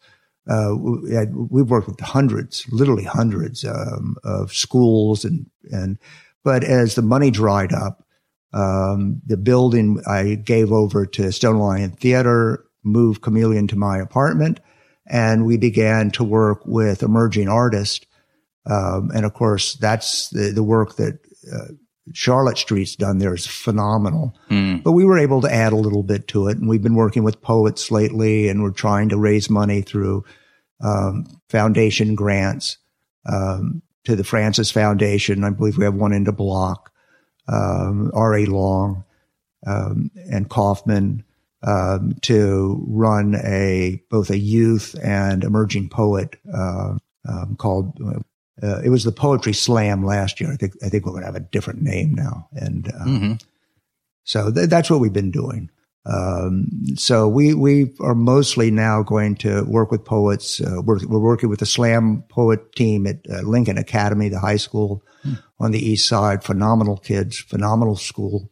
We've worked with literally hundreds of schools, but as the money dried up, the building I gave over to Stone Lion Theater, moved Chameleon to my apartment, and we began to work with emerging artists. And of course, that's the work that Charlotte Street's done there is phenomenal. But we were able to add a little bit to it, and we've been working with poets lately, and we're trying to raise money through foundation grants to the Francis Foundation. I believe we have one into Block, R.A. Long and Kaufman, to run both a youth and emerging poet called it was the Poetry Slam last year. I think we're going to have a different name now, and so that's what we've been doing. So we are mostly now going to work with poets. We're working with the slam poet team at Lincoln Academy, the high school on the east side. Phenomenal kids, phenomenal school.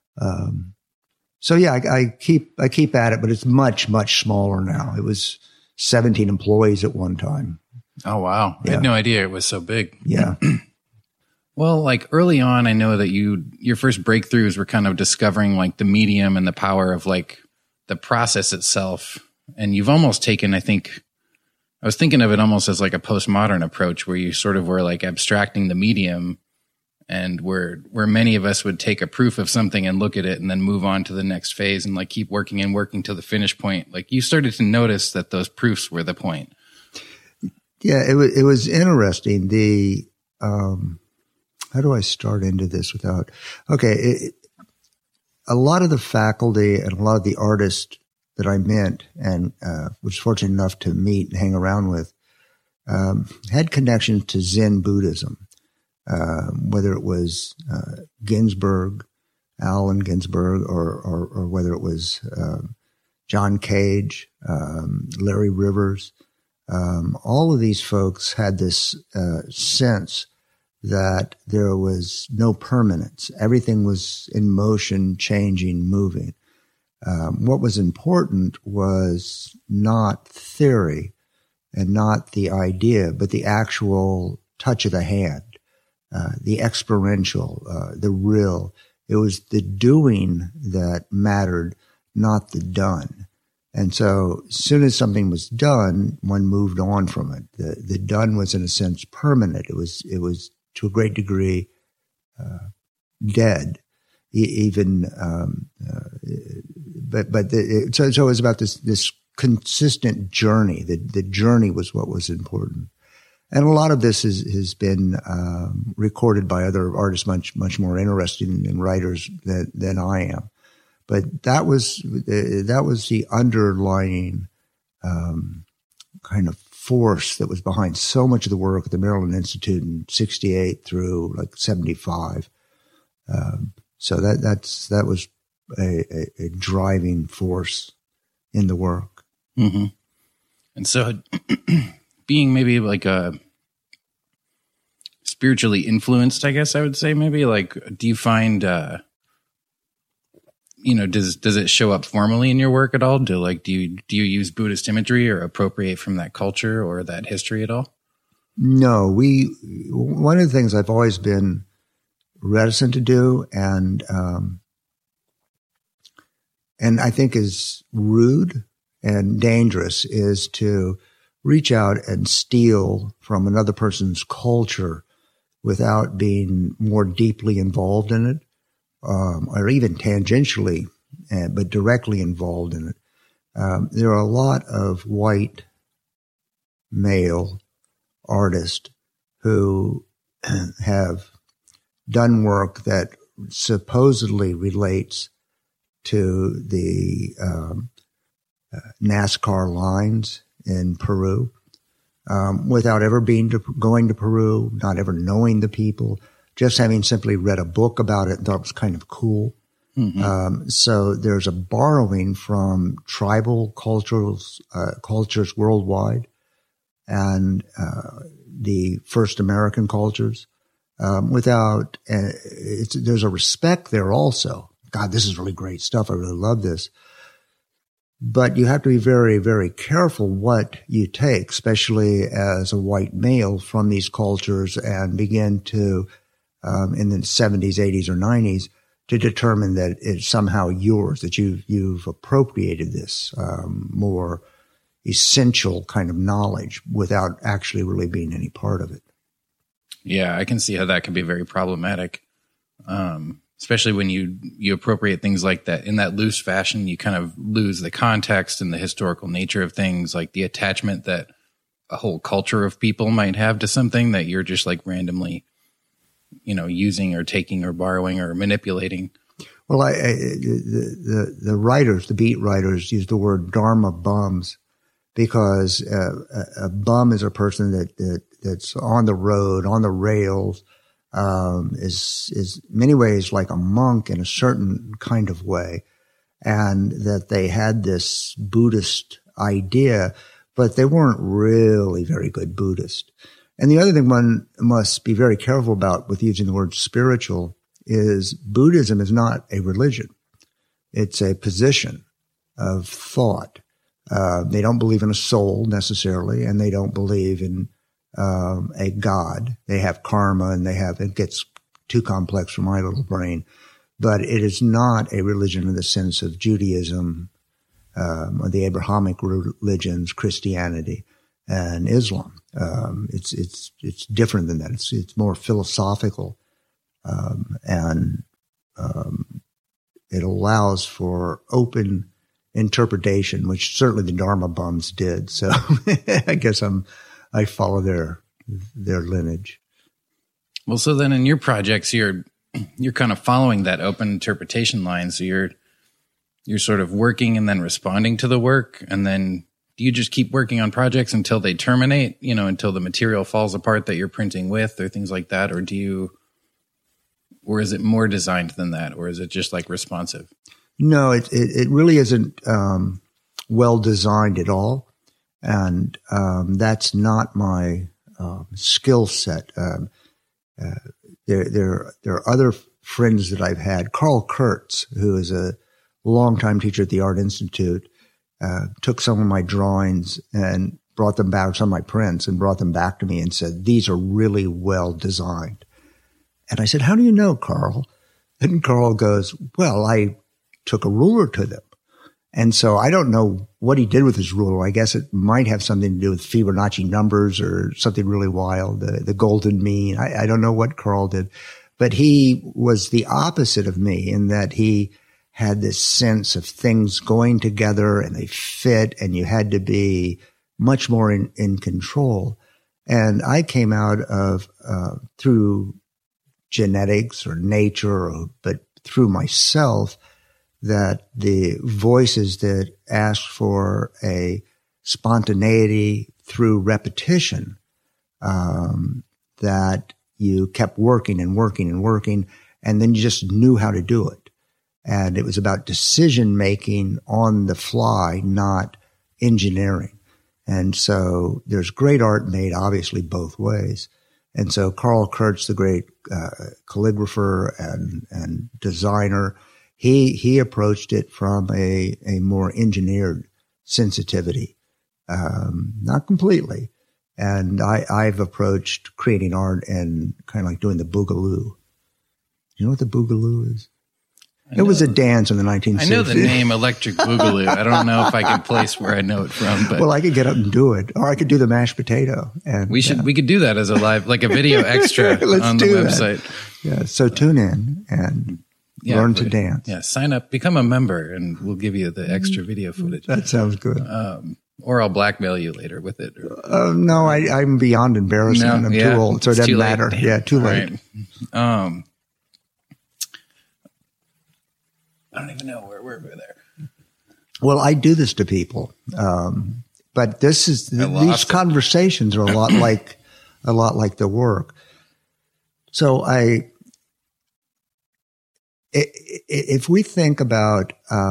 So yeah, I keep at it, but it's much, much smaller now. It was 17 employees at one time. Oh, wow. Yeah. I had no idea it was so big. Yeah. Well, like early on, I know that your first breakthroughs were kind of discovering like the medium and the power of like the process itself. And you've almost taken, I was thinking of it almost as like a postmodern approach where you sort of were like abstracting the medium, and where many of us would take a proof of something and look at it and then move on to the next phase and like keep working and working to the finish point. Like you started to notice that those proofs were the point. Yeah, it was interesting. How do I start into this without? Okay, a lot of the faculty and a lot of the artists that I met and was fortunate enough to meet and hang around with had connections to Zen Buddhism, whether it was Ginsberg, Allen Ginsberg, or whether it was John Cage, Larry Rivers. All of these folks had this sense that there was no permanence. Everything was in motion, changing, moving. What was important was not theory and not the idea, but the actual touch of the hand, the experiential, the real. It was the doing that mattered, not the done. And so as soon as something was done, one moved on from it. The done was in a sense permanent. It was to a great degree dead, even. So it was about this consistent journey. The journey was what was important, and a lot of this has been recorded by other artists, much more interesting in writers than I am. But that was the underlying kind of force that was behind so much of the work at the Maryland Institute in 68 through like 75. So that was a driving force in the work. Mm-hmm. And so being maybe like a spiritually influenced, I guess I would say, maybe like, do you find, does it show up formally in your work at all? Do you use Buddhist imagery or appropriate from that culture or that history at all? No, one of the things I've always been reticent to do and I think is rude and dangerous is to reach out and steal from another person's culture without being more deeply involved in it, or even tangentially, but directly involved in it. There are a lot of white male artists who have done work that supposedly relates to the NASCAR lines in Peru, without ever going to Peru, not ever knowing the people, just having simply read a book about it and thought it was kind of cool. Mm-hmm. So there's a borrowing from tribal cultures worldwide and the first American cultures. There's a respect there also. God, this is really great stuff. I really love this. But you have to be very, very careful what you take, especially as a white male from these cultures, and begin to, in the 70s, 80s, or 90s, to determine that it's somehow yours, that you've appropriated this more essential kind of knowledge without actually really being any part of it. Yeah, I can see how that can be very problematic, especially when you appropriate things like that in that loose fashion. You kind of lose the context and the historical nature of things, like the attachment that a whole culture of people might have to something that you're just like randomly, using or taking or borrowing or manipulating. Well, the writers, the beat writers, use the word Dharma bums, because a bum is a person that's on the road, on the rails, is many ways like a monk in a certain kind of way, and that they had this Buddhist idea, but they weren't really very good Buddhist. And the other thing one must be very careful about with using the word spiritual is Buddhism is not a religion. It's a position of thought. They don't believe in a soul necessarily, and they don't believe in a God. They have karma, and it gets too complex for my little brain. But it is not a religion in the sense of Judaism, or the Abrahamic religions, Christianity, and Islam. It's different than that. It's more philosophical, and it allows for open interpretation, which certainly the Dharma bums did. So I guess I follow their lineage. Well, so then in your projects, you're kind of following that open interpretation line. So you're sort of working and then responding to the work. And then do you just keep working on projects until they terminate, until the material falls apart that you're printing with, or things like that? Or is it more designed than that? Or is it just like responsive? No, it really isn't well designed at all. And that's not my skill set. There are other friends that I've had. Carl Kurtz, who is a longtime teacher at the Art Institute, took some of my drawings and brought them back, some of my prints, and brought them back to me and said, "These are really well designed." And I said, "How do you know, Carl?" And Carl goes, "Well, I took a ruler to them." And so I don't know what he did with his ruler. I guess it might have something to do with Fibonacci numbers or something really wild, the golden mean. I don't know what Carl did, but he was the opposite of me in that he had this sense of things going together and they fit, and you had to be much more in control. And I came out of, through genetics or nature, but through myself, that the voices that asked for a spontaneity through repetition, that you kept working and working and working, and then you just knew how to do it. And it was about decision making on the fly, not engineering. And so there's great art made obviously both ways. And so Carl Kurtz, the great calligrapher and designer, he approached it from a more engineered sensitivity, not completely. And I've approached creating art and kind of like doing the boogaloo. You know what the boogaloo is? It was a dance in the 1960s. I know the name Electric Boogaloo. I don't know if I can place where I know it from. But well, I could get up and do it, or I could do the mashed potato. And we could do that as a live, like a video extra on the website. Yeah, so tune in and learn to dance. Yeah, sign up, become a member, and we'll give you the extra video footage. That sounds good. Or I'll blackmail you later with it. No, I'm beyond embarrassing. I'm too old, so it doesn't matter. Damn. Yeah, too late. Right. I don't even know where we're there. Well, I do this to people, but these conversations are a lot like the work. So if we think about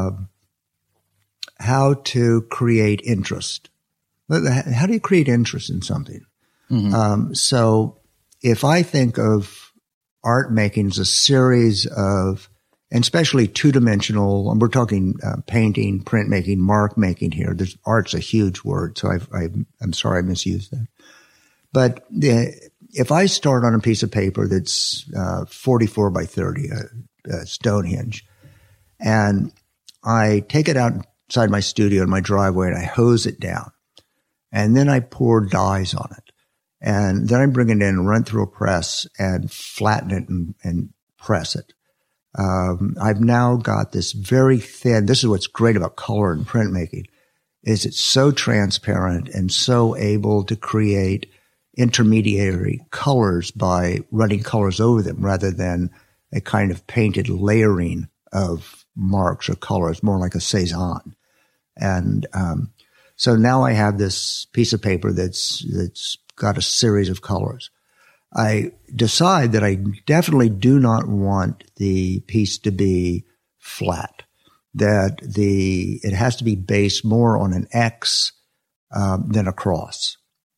how to create interest, how do you create interest in something? Mm-hmm. So if I think of art making as a series of, and especially two-dimensional, and we're talking painting, printmaking, mark making here. Art's a huge word, so I'm sorry I misused that. But if I start on a piece of paper that's 44 by 30, a Stonehenge, and I take it outside my studio in my driveway and I hose it down, and then I pour dyes on it, and then I bring it in and run through a press and flatten it and press it. I've now got this very thin, this is what's great about color and printmaking, is it's so transparent and so able to create intermediary colors by running colors over them rather than a kind of painted layering of marks or colors, more like a Cezanne. And so now I have this piece of paper that's got a series of colors. I decide that I definitely do not want the piece to be flat, that it has to be based more on an X than a cross.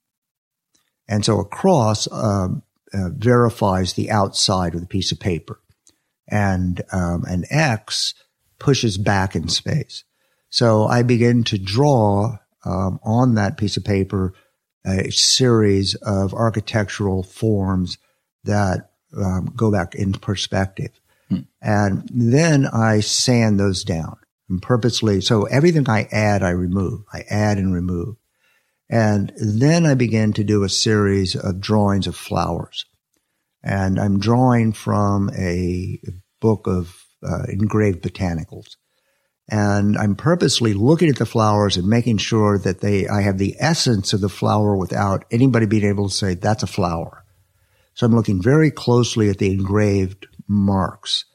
And so a cross verifies the outside of the piece of paper, and an X pushes back in space. So I begin to draw on that piece of paper a series of architectural forms that go back in perspective. And then I sand those down and purposely. So everything I add, I remove. I add and remove. And then I begin to do a series of drawings of flowers. And I'm drawing from a book of engraved botanicals. And I'm purposely looking at the flowers and making sure that I have the essence of the flower without anybody being able to say, that's a flower. So I'm looking very closely at the engraved marks,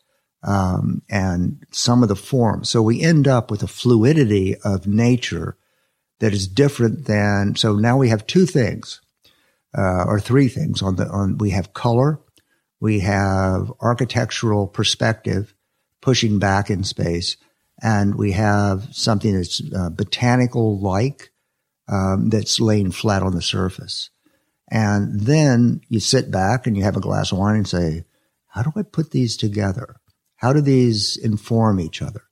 and some of the forms. So we end up with a fluidity of nature that is different than, so now we have two things, or three things we have color, we have architectural perspective pushing back in space, and we have something that's botanical-like, that's laying flat on the surface. And then you sit back and you have a glass of wine and say, how do I put these together? How do these inform each other?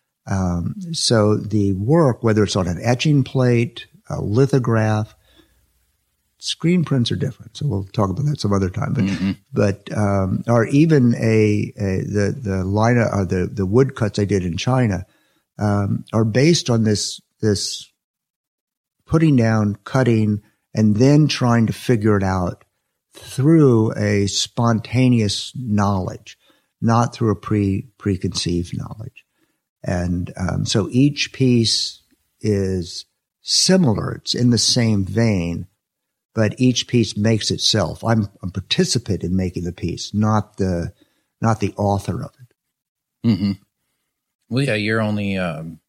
So the work, whether it's on an etching plate, a lithograph, screen prints are different. So we'll talk about that some other time. But or even the line or the woodcuts I did in China are based on this putting down, cutting, and then trying to figure it out through a spontaneous knowledge, not through a preconceived knowledge. And so each piece is similar. It's in the same vein, but each piece makes itself. I'm a participant in making the piece, not the author of it. Mm-hmm. Well, yeah, you're only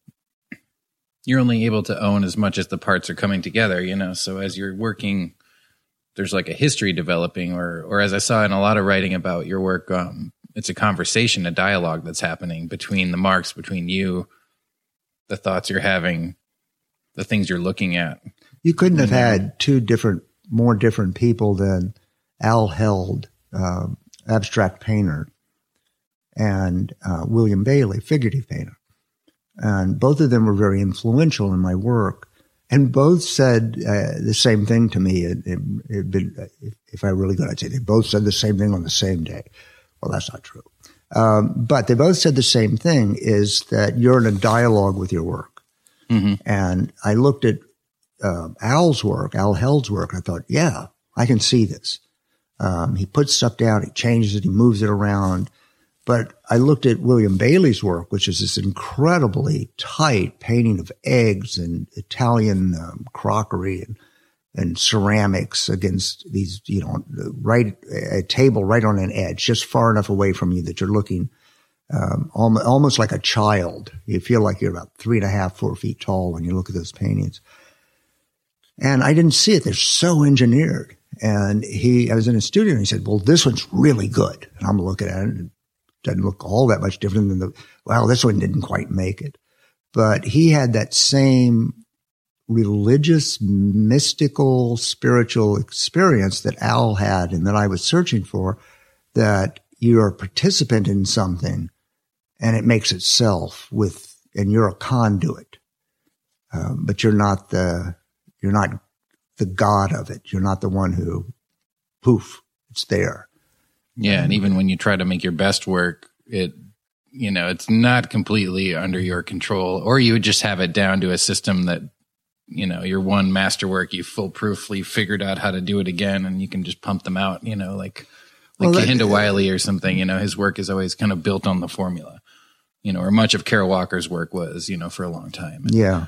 able to own as much as the parts are coming together, you know. So as you're working, there's like a history developing, or as I saw in a lot of writing about your work, it's a conversation, a dialogue that's happening between the marks, between you, the thoughts you're having, the things you're looking at. You couldn't have had more different people than Al Held, abstract painter, and William Bailey, figurative painter. And both of them were very influential in my work. And both said the same thing to me. If I really could, I'd say they both said the same thing on the same day. Well, that's not true. But they both said the same thing, is that you're in a dialogue with your work. Mm-hmm. And I looked at Al's work, Al Held's work, and I thought, yeah, I can see this. He puts stuff down, he changes it, he moves it around. But I looked at William Bailey's work, which is this incredibly tight painting of eggs and Italian crockery and ceramics against these, a table right on an edge, just far enough away from you that you're looking almost like a child. You feel like you're about 3.5, 4 feet tall when you look at those paintings. And I didn't see it. They're so engineered. And I was in his studio and he said, well, this one's really good. And I'm looking at it and it doesn't look all that much different than this one didn't quite make it. But he had that same religious, mystical, spiritual experience that Al had and that I was searching for, that you're a participant in something and it makes itself and you're a conduit. But you're not the God of it. You're not the one who, poof, it's there. Yeah. And even when you try to make your best work, it's not completely under your control, or you would just have it down to a system that, your one masterwork, you foolproofly figured out how to do it again and you can just pump them out, like Kehinde Wiley or something, his work is always kind of built on the formula, or much of Carol Walker's work was, for a long time. Yeah.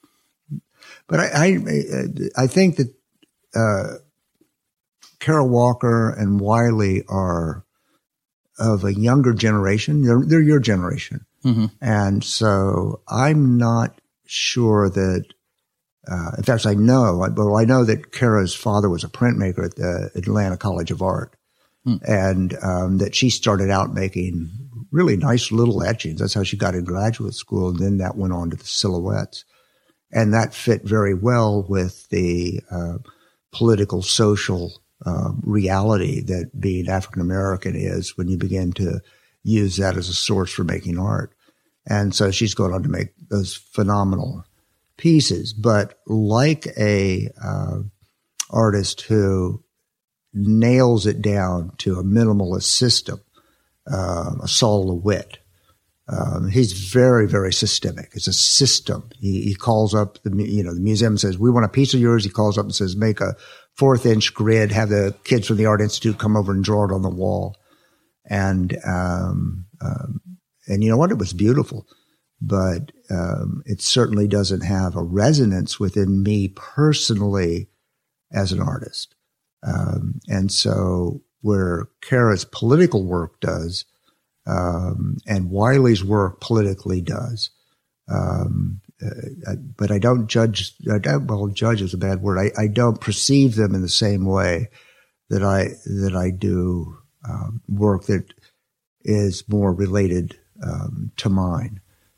But I think that Carol Walker and Wiley are of a younger generation. They're your generation. Mm-hmm. And so I'm not sure that, in fact, I know that Kara's father was a printmaker at the Atlanta College of Art. And that she started out making really nice little etchings. That's how she got in graduate school. And then that went on to the silhouettes. And that fit very well with the political, social reality that being African American is when you begin to use that as a source for making art. And so she's going on to make those phenomenal pieces. But like a artist who nails it down to a minimalist system, Saul LeWitt, he's very, very systemic. It's a system. He calls up the museum says, we want a piece of yours. He calls up and says, make a 4-inch grid, have the kids from the Art Institute come over and draw it on the wall. And you know what? It was beautiful, but, it certainly doesn't have a resonance within me personally as an artist. And so where Kara's political work does, and Wiley's work politically does. But I don't judge, judge is a bad word. I don't perceive them in the same way that I do, work that is more related, to mine.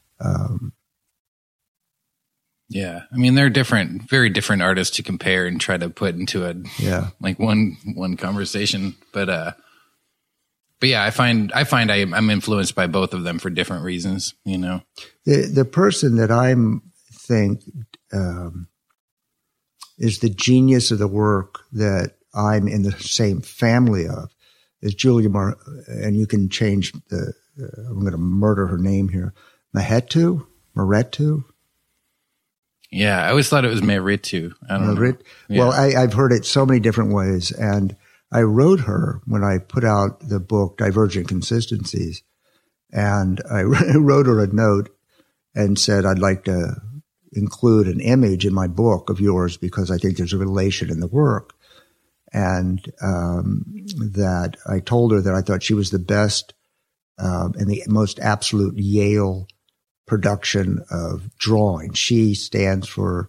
Yeah. I mean, they're different, very different artists to compare and try to put into one conversation. But yeah, I find I'm influenced by both of them for different reasons, The person that think is the genius of the work that I'm in the same family of is Julia and you can change I'm going to murder her name here. Mehretu? Yeah, I always thought it was Mehretu. I don't know. Yeah. Well, I've heard it so many different ways. And I wrote her when I put out the book Divergent Consistencies. And I wrote her a note and said, I'd like to include an image in my book of yours because I think there's a relation in the work. And that I told her that I thought she was the best and the most absolute Yale production of drawing. She stands for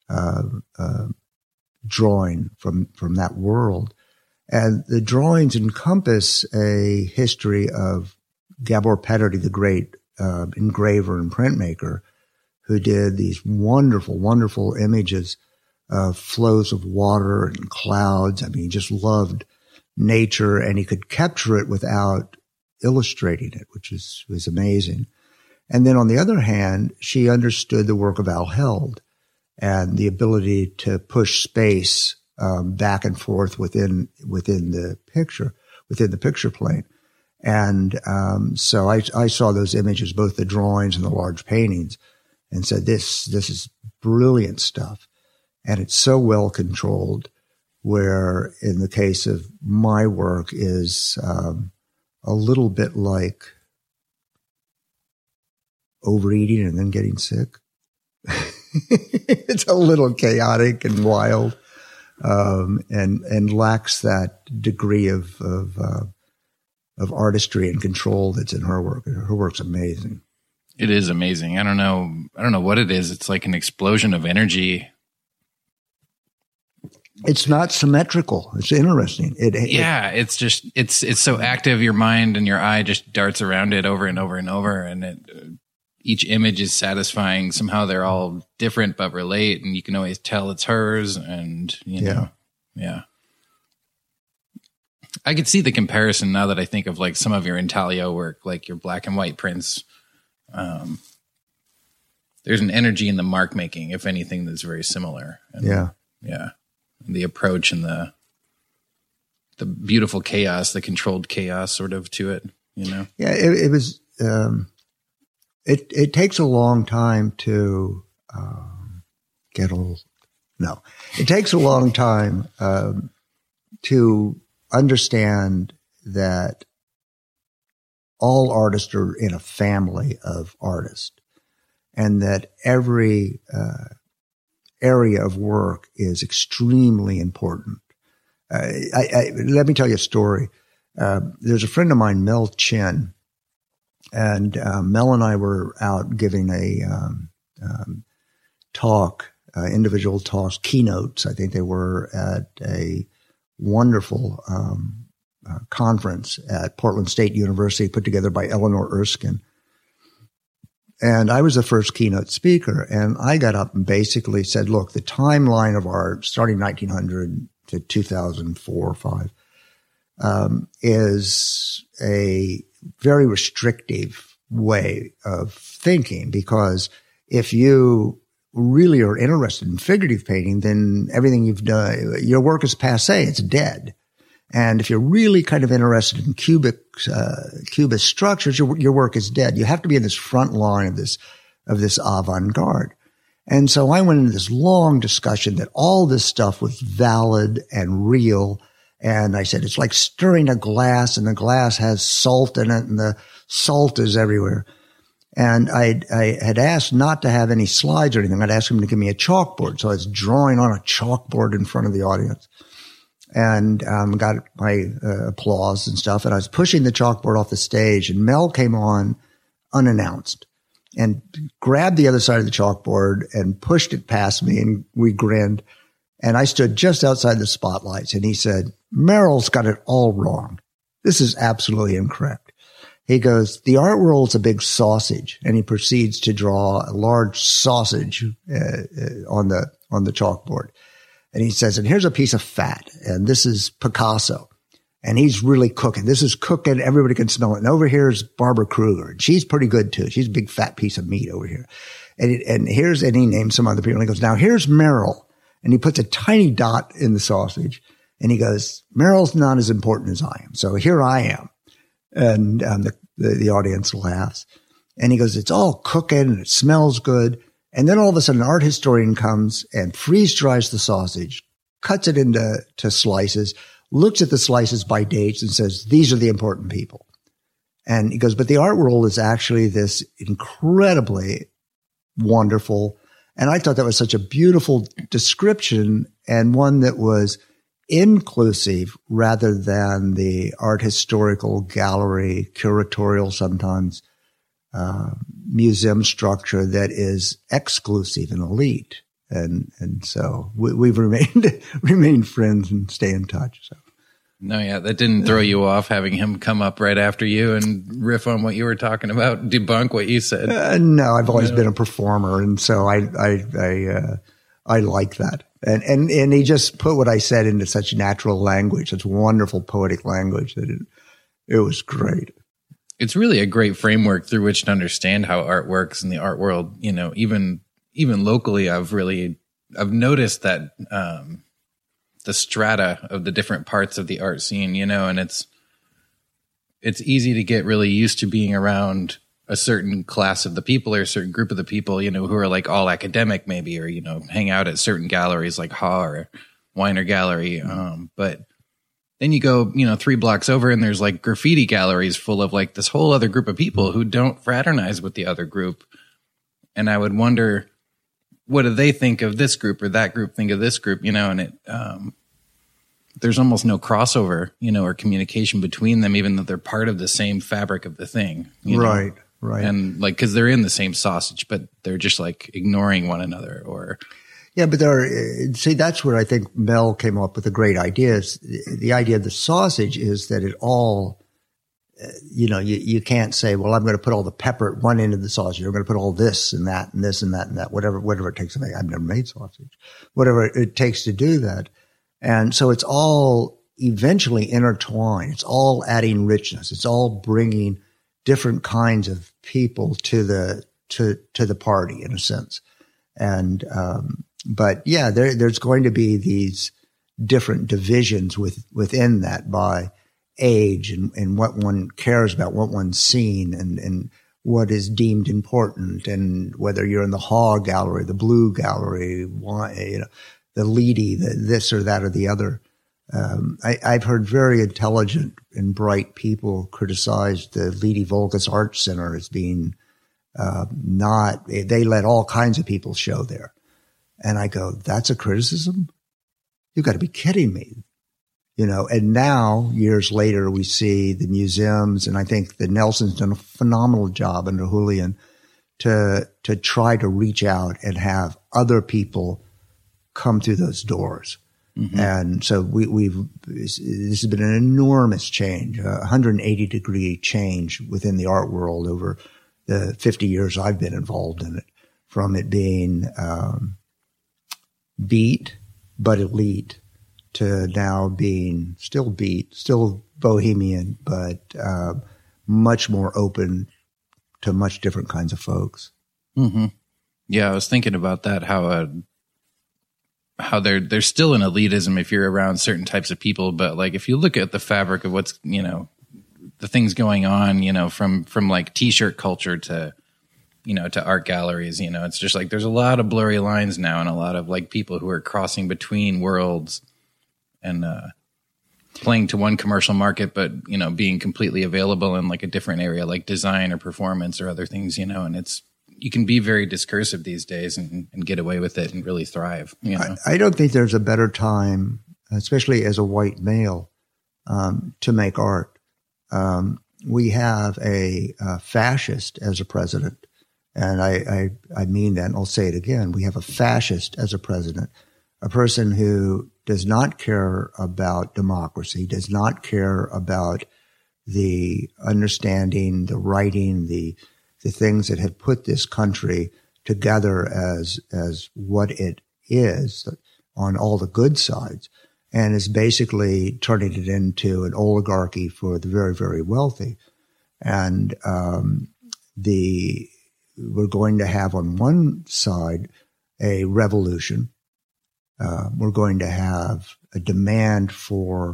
drawing from that world. And the drawings encompass a history of Gabor Peterty, the great engraver and printmaker, who did these wonderful, wonderful images of flows of water and clouds. I mean, he just loved nature, and he could capture it without illustrating it, which was amazing. And then on the other hand, she understood the work of Al Held and the ability to push space back and forth within the picture plane. And so I saw those images, both the drawings and the large paintings, and said, this is brilliant stuff. And it's so well controlled, where in the case of my work is a little bit like overeating and then getting sick. It's a little chaotic and wild, and lacks that degree of artistry and control that's in her work. Her work's amazing. It is amazing. I don't know what it is. It's like an explosion of energy. It's not symmetrical. It's interesting. It's so active. Your mind and your eye just darts around it over and over and over. And each image is satisfying. Somehow they're all different, but relate. And you can always tell it's hers. And, you know, yeah. I could see the comparison now that I think of like some of your intaglio work, like your black and white prints. There's an energy in the mark making, if anything, that's very similar. And, yeah. The approach and the beautiful chaos, the controlled chaos sort of to it, you know? Yeah, it was, it takes a long time to get old. No, it takes a long time to understand that all artists are in a family of artists, and that every area of work is extremely important. Let me tell you a story. There's a friend of mine, Mel Chin, and Mel and I were out giving a talk, individual talks, keynotes. I think they were at a wonderful conference at Portland State University put together by Eleanor Erskine. And I was the first keynote speaker, and I got up and basically said, look, the timeline of art starting 1900 to 2004 or 5 is a very restrictive way of thinking, because if you really are interested in figurative painting, then everything you've done, your work is passé, it's dead. And if you're really kind of interested in cubist structures, your work is dead. You have to be in this front line of this avant-garde. And so I went into this long discussion that all this stuff was valid and real. And I said, it's like stirring a glass, and the glass has salt in it, and the salt is everywhere. And I had asked not to have any slides or anything. I'd asked him to give me a chalkboard. So I was drawing on a chalkboard in front of the audience, and got my applause and stuff. And I was pushing the chalkboard off the stage, and Mel came on unannounced and grabbed the other side of the chalkboard and pushed it past me, and we grinned. And I stood just outside the spotlights, and he said, Merrill's got it all wrong. This is absolutely incorrect. He goes, the art world's a big sausage. And he proceeds to draw a large sausage on the chalkboard. And he says, and here's a piece of fat, and this is Picasso, and he's really cooking. This is cooking. Everybody can smell it. And over here is Barbara Kruger, and she's pretty good too. She's a big fat piece of meat over here. And he names some other people. And he goes, now here's Merrill. And he puts a tiny dot in the sausage, and he goes, Merrill's not as important as I am. So here I am. And the audience laughs. And he goes, it's all cooking and it smells good. And then all of a sudden, an art historian comes and freeze dries the sausage, cuts it into slices, looks at the slices by dates, and says, these are the important people. And he goes, but the art world is actually this incredibly wonderful. And I thought that was such a beautiful description, and one that was inclusive rather than the art historical gallery, curatorial sometimes, museum structure that is exclusive and elite. And so we've remained friends and stay in touch. So. No, yeah, that didn't throw you off having him come up right after you and riff on what you were talking about, debunk what you said. No, I've always been a performer. And so I like that. And he just put what I said into such natural language, such wonderful poetic language, that it was great. It's really a great framework through which to understand how art works in the art world. You know, even locally, I've noticed that the strata of the different parts of the art scene, you know, and it's it's easy to get really used to being around a certain class of the people or a certain group of the people, you know, who are like all academic maybe, or, you know, hang out at certain galleries like Ha or Weiner Gallery. But then you go, you know, 3 blocks over and there's like graffiti galleries full of like this whole other group of people who don't fraternize with the other group. And I would wonder, what do they think of this group, or that group think of this group, you know, and it, there's almost no crossover, you know, or communication between them, even though they're part of the same fabric of the thing. You know? Right. Right. And like, cause they're in the same sausage, but they're just like ignoring one another or. Yeah, but see, that's where I think Mel came up with a great idea. The idea of the sausage is that it all, you know, you can't say, well, I'm going to put all the pepper at one end of the sausage. I'm going to put all this and that and this and that and that, whatever it takes to make. I've never made sausage, whatever it takes to do that. And so it's all eventually intertwined. It's all adding richness. It's all bringing different kinds of people to the party in a sense. And, but yeah, there's going to be these different divisions within that by age and what one cares about, what one's seen and what is deemed important, and whether you're in the Ha gallery, the Blue gallery, you know, the Leedy, the this or that or the other. I've heard very intelligent and bright people criticize the Leedy Volgas Art Center as being they let all kinds of people show there. And I go, that's a criticism? You've got to be kidding me. You know, and now years later we see the museums, and I think the Nelson's done a phenomenal job under Julian to try to reach out and have other people come through those doors. Mm-hmm. And so this has been an enormous change, a 180 degree change within the art world over the 50 years I've been involved in it, from it being, beat, but elite, to now being still beat, still bohemian, but much more open to much different kinds of folks. Mm-hmm. Yeah, I was thinking about that, how there's still an elitism if you're around certain types of people, but like if you look at the fabric of what's, you know, the things going on, you know, from like t-shirt culture to, you know, to art galleries, you know, it's just like there's a lot of blurry lines now, and a lot of like people who are crossing between worlds and playing to one commercial market, but, you know, being completely available in like a different area like design or performance or other things, you know, and you can be very discursive these days and get away with it and really thrive. You know? I don't think there's a better time, especially as a white male, to make art. We have a fascist as a president. And I mean that, and I'll say it again. We have a fascist as a president, a person who does not care about democracy, does not care about the understanding, the writing, the things that have put this country together as what it is on all the good sides, and is basically turning it into an oligarchy for the very, very wealthy. And we're going to have on one side a revolution. We're going to have a demand for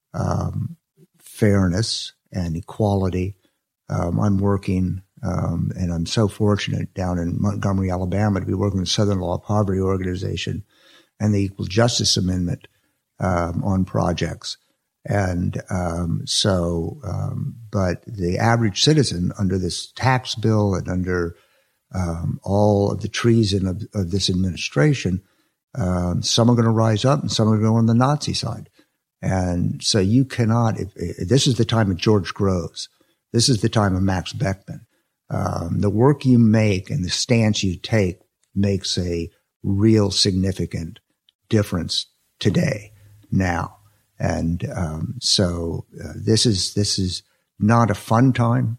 fairness and equality. I'm working, and I'm so fortunate down in Montgomery, Alabama, to be working with Southern Law Poverty Organization and the Equal Justice Amendment on projects. And but the average citizen under this tax bill and under all of the treason of this administration, some are going to rise up and some are going to go on the Nazi side. And so you cannot, this is the time of George Groves. This is the time of Max Beckman. The work you make and the stance you take makes a real significant difference today, now. And so this is not a fun time,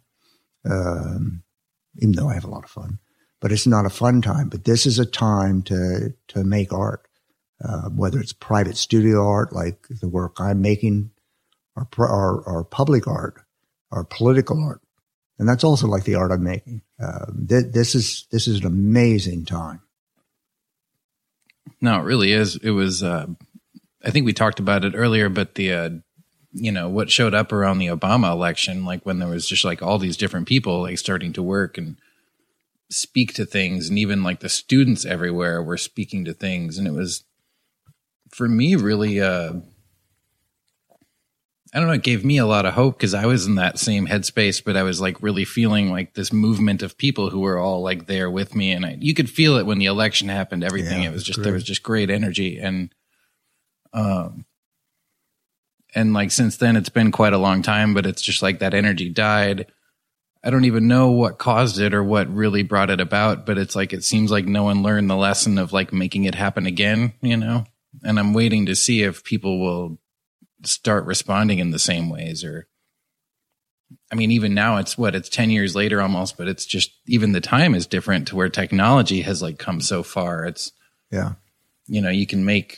even though I have a lot of fun. But it's not a fun time. But this is a time to make art, whether it's private studio art like the work I'm making, or public art, or political art, and that's also like the art I'm making. This is an amazing time. No, it really is. It was. I think we talked about it earlier, but the what showed up around the Obama election, like when there was just like all these different people like starting to work and speak to things, and even like the students everywhere were speaking to things. And it was, for me, really, I don't know, it gave me a lot of hope because I was in that same headspace, but I was like really feeling like this movement of people who were all like there with me. And you could feel it when the election happened, everything. It was just, there was just great energy. And like since then, it's been quite a long time, but it's just like that energy died. I don't even know what caused it or what really brought it about, but it's like it seems like no one learned the lesson of like making it happen again, And I'm waiting to see if people will start responding in the same ways. Or, I mean, even now it's 10 years later almost, but it's just, even the time is different to where technology has like come so far. It's, you can make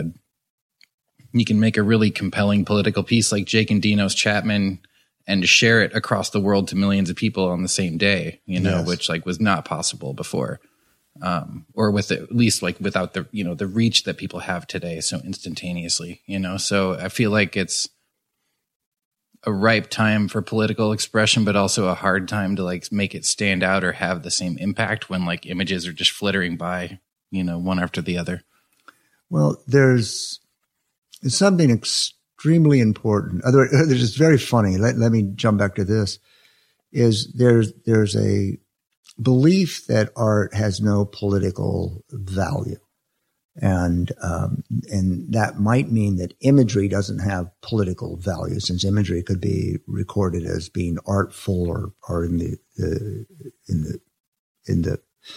a really compelling political piece like Jake and Dino's Chapman and share it across the world to millions of people on the same day, which like was not possible before. Or with at least like without the, the reach that people have today so instantaneously, so I feel like it's a ripe time for political expression, but also a hard time to like make it stand out or have the same impact when like images are just flittering by, one after the other. Well, there's something extremely important. This is very funny. Let me jump back to this. There's a belief that art has no political value, and that might mean that imagery doesn't have political value, since imagery could be recorded as being artful or in the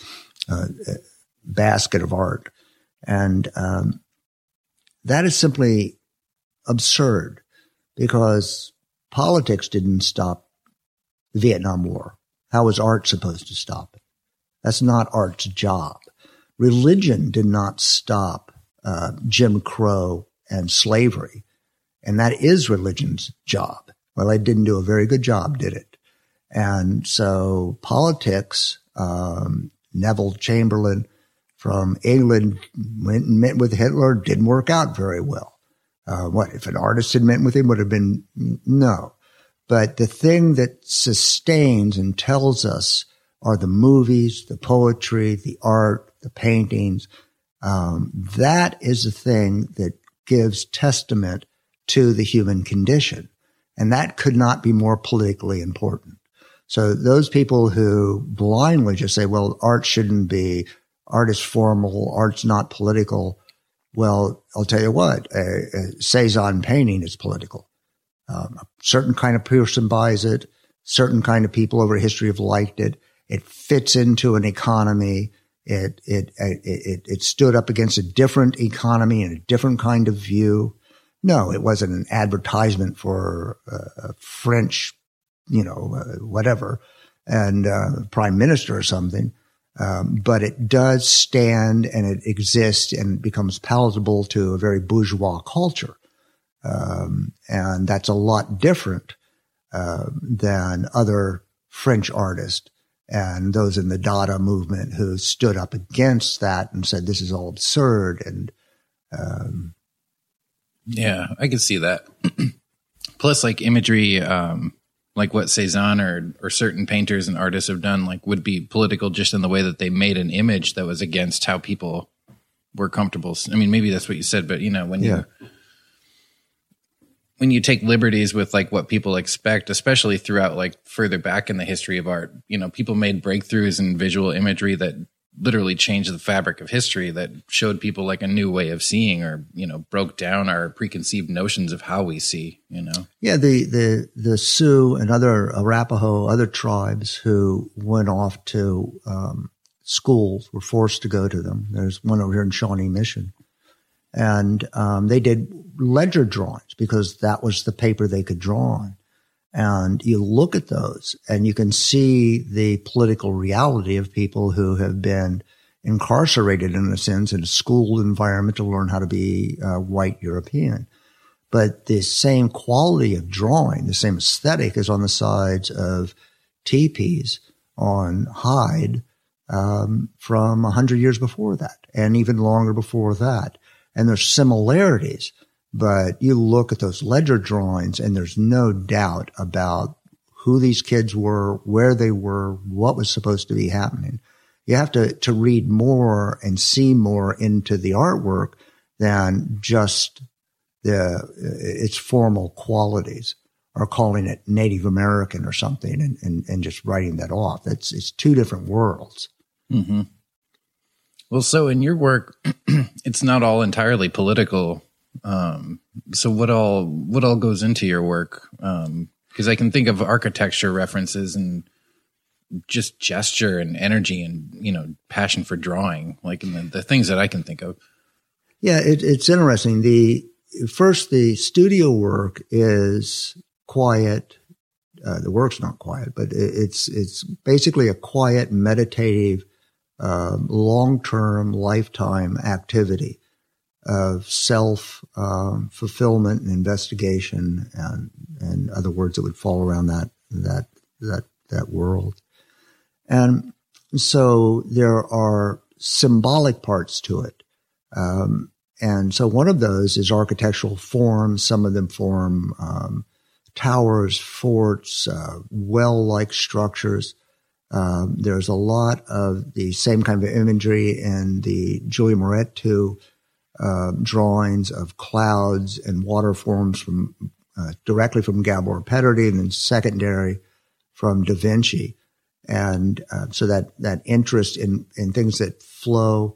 basket of art, and that is simply absurd, because politics didn't stop the Vietnam War. How was art supposed to stop it? That's not art's job. Religion did not stop Jim Crow and slavery, and that is religion's job. Well, it didn't do a very good job, did it? And so politics, Neville Chamberlain from England went and met with Hitler, didn't work out very well. If an artist had met with him, would have been no. But the thing that sustains and tells us are the movies, the poetry, the art, the paintings. That is the thing that gives testament to the human condition. And that could not be more politically important. So those people who blindly just say, well, art is formal, art's not political. Well, I'll tell you what, a Cezanne painting is political. A certain kind of person buys it. Certain kind of people over history have liked it. It fits into an economy. It stood up against a different economy and a different kind of view. No, it wasn't an advertisement for a French, whatever, and prime minister or something. But it does stand and it exists and becomes palatable to a very bourgeois culture. And that's a lot different than other French artists and those in the Dada movement who stood up against that and said, this is all absurd. And yeah, I can see that. Plus, like imagery, like what Cezanne or certain painters and artists have done, like would be political just in the way that they made an image that was against how people were comfortable. I mean, maybe that's what you said, but when you take liberties with like what people expect, especially throughout like further back in the history of art, people made breakthroughs in visual imagery that literally changed the fabric of history, that showed people like a new way of seeing, or, broke down our preconceived notions of how we see, Yeah. The Sioux and other Arapaho, other tribes who went off to, schools were forced to go to them. There's one over here in Shawnee Mission. And they did ledger drawings because that was the paper they could draw on. And you look at those and you can see the political reality of people who have been incarcerated, in a sense, in a school environment to learn how to be white European. But the same quality of drawing, the same aesthetic is on the sides of teepees on hide from 100 years before that, and even longer before that. And there's similarities But you look at those ledger drawings and there's no doubt about who these kids were, where they were, what was supposed to be happening. You have to read more and see more into the artwork than just its formal qualities, or calling it Native American or something and just writing that off. It's two different worlds. Mm-hmm. Well, so in your work, it's not all entirely political. So what all goes into your work? Because I can think of architecture references and just gesture and energy and, passion for drawing, like in the things that I can think of. Yeah, it's interesting. The studio work is quiet. The work's not quiet, but it's basically a quiet, meditative, long-term, lifetime activity of self fulfillment and investigation, and other words that would fall around that world. And so there are symbolic parts to it. And so one of those is architectural forms. Some of them form towers, forts, well-like structures. There's a lot of the same kind of imagery in the Julia Moretto drawings of clouds and water forms from directly from Gabor Peterdy, and then secondary from Da Vinci. And so that interest in things that flow.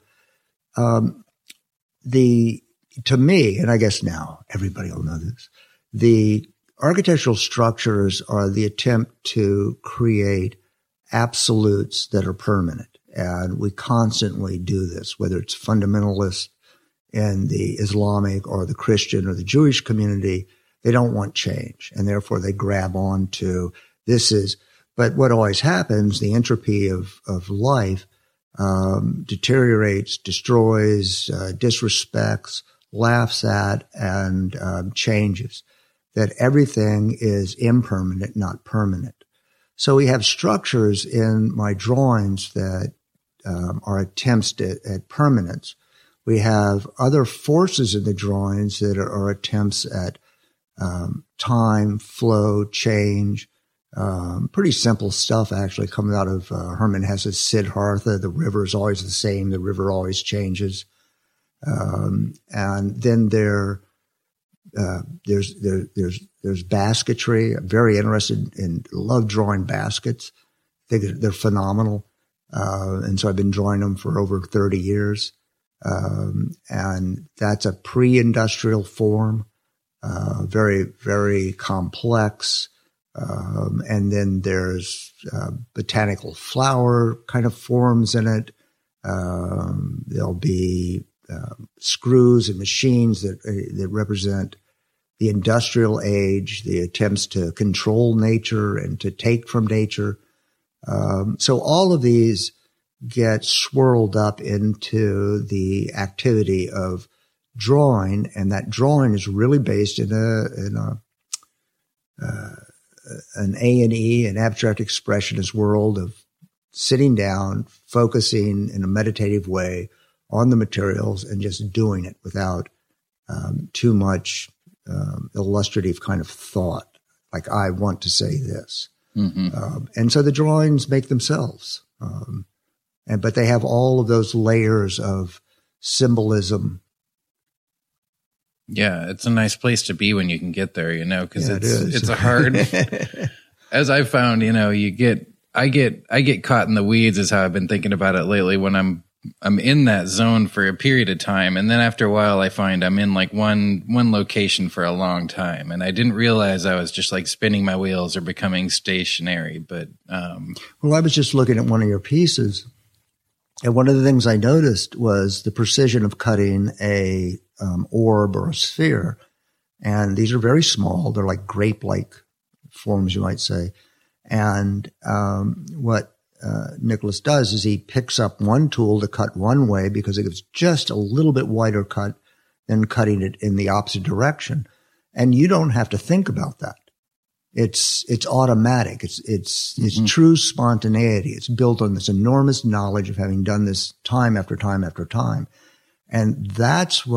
To me, and I guess now everybody will know this, the architectural structures are the attempt to create absolutes that are permanent. And we constantly do this, whether it's fundamentalists in the Islamic or the Christian or the Jewish community. They don't want change, and therefore they grab on to but what always happens, the entropy of life deteriorates, destroys, disrespects, laughs at, and changes. That everything is impermanent, not permanent. So we have structures in my drawings that are attempts at permanence. We have other forces in the drawings that are attempts at time, flow, change. Pretty simple stuff actually coming out of Hermann Hesse's Siddhartha. The river is always the same. The river always changes. And then there's basketry. I'm very interested in love drawing baskets. I think they're phenomenal. And so I've been drawing them for over 30 years. And that's a pre-industrial form, very, very complex. And then there's botanical flower kind of forms in it. There'll be screws and machines that represent the industrial age, the attempts to control nature and to take from nature. So all of these get swirled up into the activity of drawing, and that drawing is really based in an A&E, an abstract expressionist world of sitting down, focusing in a meditative way on the materials and just doing it without too much illustrative kind of thought, like I want to say this. Mm-hmm. And so the drawings make themselves. But they have all of those layers of symbolism. Yeah, it's a nice place to be when you can get there, because it's a hard, as I've found, I get caught in the weeds is how I've been thinking about it lately when I'm in that zone for a period of time. And then after a while, I find I'm in like one location for a long time. And I didn't realize I was just like spinning my wheels or becoming stationary. But, well, I was just looking at one of your pieces. And one of the things I noticed was the precision of cutting a orb or a sphere. And these are very small. They're like grape-like forms, you might say. And what Nicholas does is he picks up one tool to cut one way because it gives just a little bit wider cut than cutting it in the opposite direction. And you don't have to think about that. It's automatic. It's true spontaneity. It's built on this enormous knowledge of having done this time after time after time. And that's what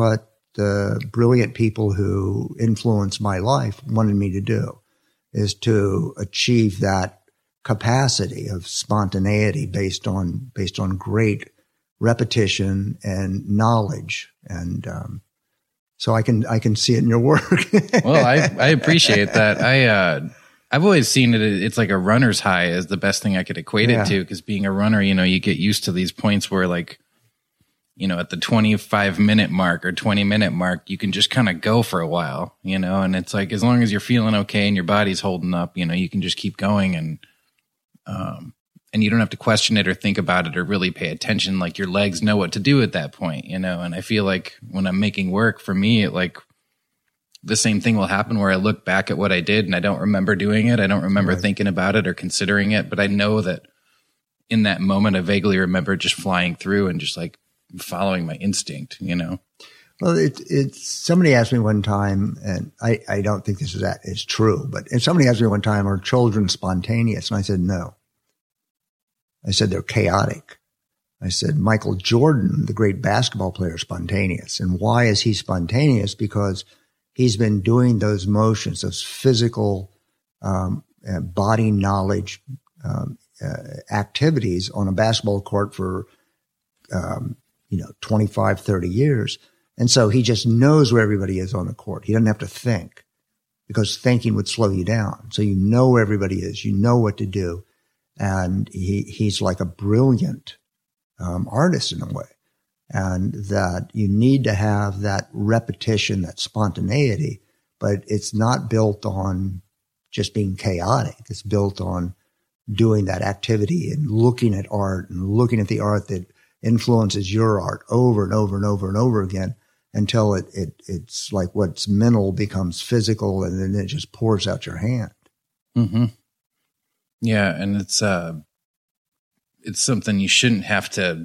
the brilliant people who influenced my life wanted me to do, is to achieve that capacity of spontaneity based on great repetition and knowledge. And so I can see it in your work. Well, I appreciate that. I've always seen it's like a runner's high is the best thing I could equate it to, because being a runner, you get used to these points where, like, at the 25-minute mark or 20-minute mark, you can just kind of go for a while, and it's like, as long as you're feeling okay and your body's holding up, you can just keep going, and you don't have to question it or think about it or really pay attention. Like, your legs know what to do at that point, and I feel like when I'm making work, for me, the same thing will happen where I look back at what I did and I don't remember doing it. I don't remember thinking about it or considering it, but I know that in that moment, I vaguely remember just flying through and just like following my instinct, Well, it's somebody asked me one time, and I don't think this is true, but somebody asked me one time, are children spontaneous? And I said, no. I said, they're chaotic. I said, Michael Jordan, the great basketball player, is spontaneous. And why is he spontaneous? Because he's been doing those motions, those physical body knowledge activities on a basketball court for 25, 30 years. And so he just knows where everybody is on the court. He doesn't have to think, because thinking would slow you down. So you know where everybody is. You know what to do. And he's like a brilliant artist in a way. And that you need to have that repetition, that spontaneity, but it's not built on just being chaotic. It's built on doing that activity and looking at art and looking at the art that influences your art over and over and over and over again until it's like what's mental becomes physical, and then it just pours out your hand. Mm-hmm. Yeah. And it's something you shouldn't have to.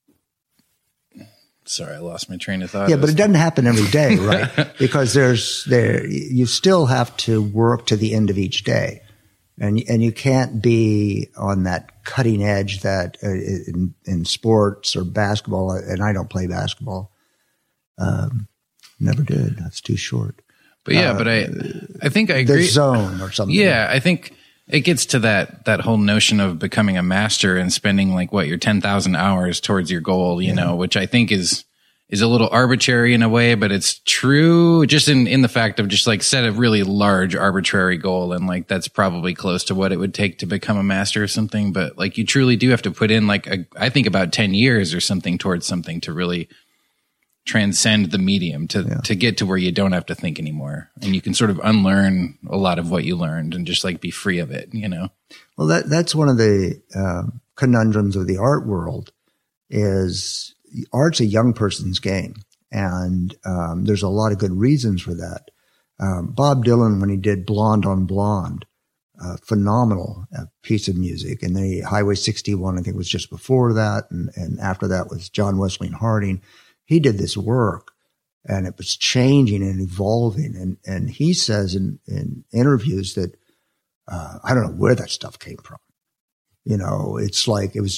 Sorry, I lost my train of thought. Yeah, but it doesn't happen every day, right? Because you still have to work to the end of each day. And you can't be on that cutting edge that in sports or basketball, and I don't play basketball. Never did. That's too short. But yeah, but I think I agree. The zone or something. Yeah, I think it gets to that whole notion of becoming a master and spending your 10,000 hours towards your goal, you know, which I think is a little arbitrary in a way, but it's true just in the fact of just set a really large arbitrary goal. And that's probably close to what it would take to become a master or something. But you truly do have to put in I think about 10 years or something towards something to really transcend the medium to get to where you don't have to think anymore. And you can sort of unlearn a lot of what you learned and just be free of it, Well, that's one of the conundrums of the art world is art's a young person's game. And there's a lot of good reasons for that. Bob Dylan, when he did Blonde on Blonde, phenomenal piece of music. And the Highway 61, I think, was just before that. And after that was John Wesley Harding. He did this work, and it was changing and evolving. And he says in interviews that, I don't know where that stuff came from. It's it was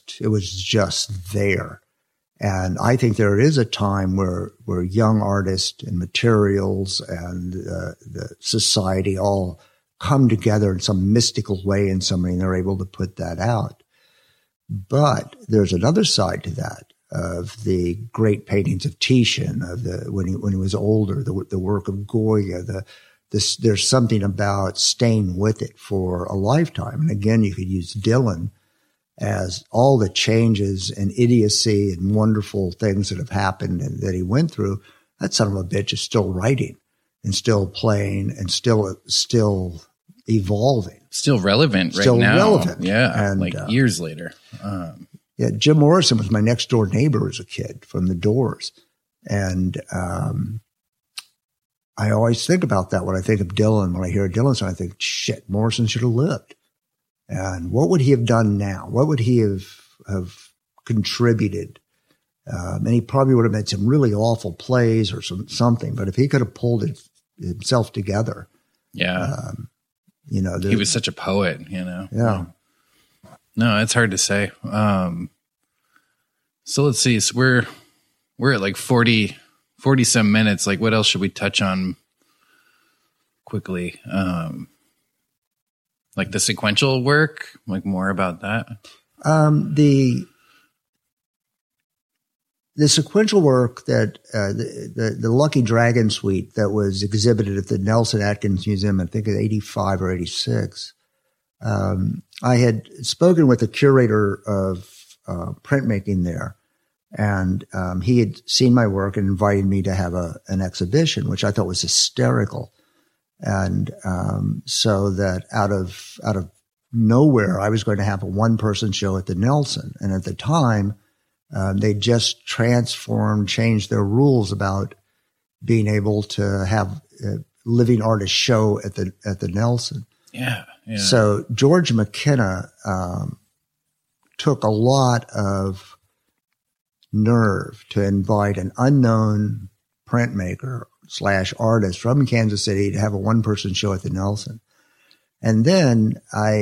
just there. And I think there is a time where young artists and materials and the society all come together in some mystical way in somebody, and they're able to put that out. But there's another side to that, of the great paintings of Titian, of when he was older, the work of Goya. There's something about staying with it for a lifetime. And again, you could use Dylan as all the changes and idiocy and wonderful things that have happened and that he went through. That son of a bitch is still writing and still playing and still evolving, still relevant right still now. Relevant. Yeah, and years later. Yeah, Jim Morrison was my next door neighbor as a kid from the Doors. And I always think about that when I think of Dylan. When I hear a Dylan song, I think, shit, Morrison should have lived. And what would he have done now? What would he have contributed? And he probably would have made some really awful plays or something. But if he could have pulled himself together. Yeah. He was such a poet, Yeah. No, it's hard to say. So let's see. So we're at 40 40 some minutes. Like, what else should we touch on quickly? Like the sequential work, like more about that. The sequential work that the Lucky Dragon suite that was exhibited at the Nelson Atkins Museum, I think in 85 or 86. I had spoken with the curator of printmaking there, and he had seen my work and invited me to have an exhibition, which I thought was hysterical. And so that out of nowhere, I was going to have a one-person show at the Nelson. And at the time, they just changed their rules about being able to have a living artist show at the Nelson. Yeah. So George McKenna took a lot of nerve to invite an unknown printmaker / artist from Kansas City to have a one-person show at the Nelson. And then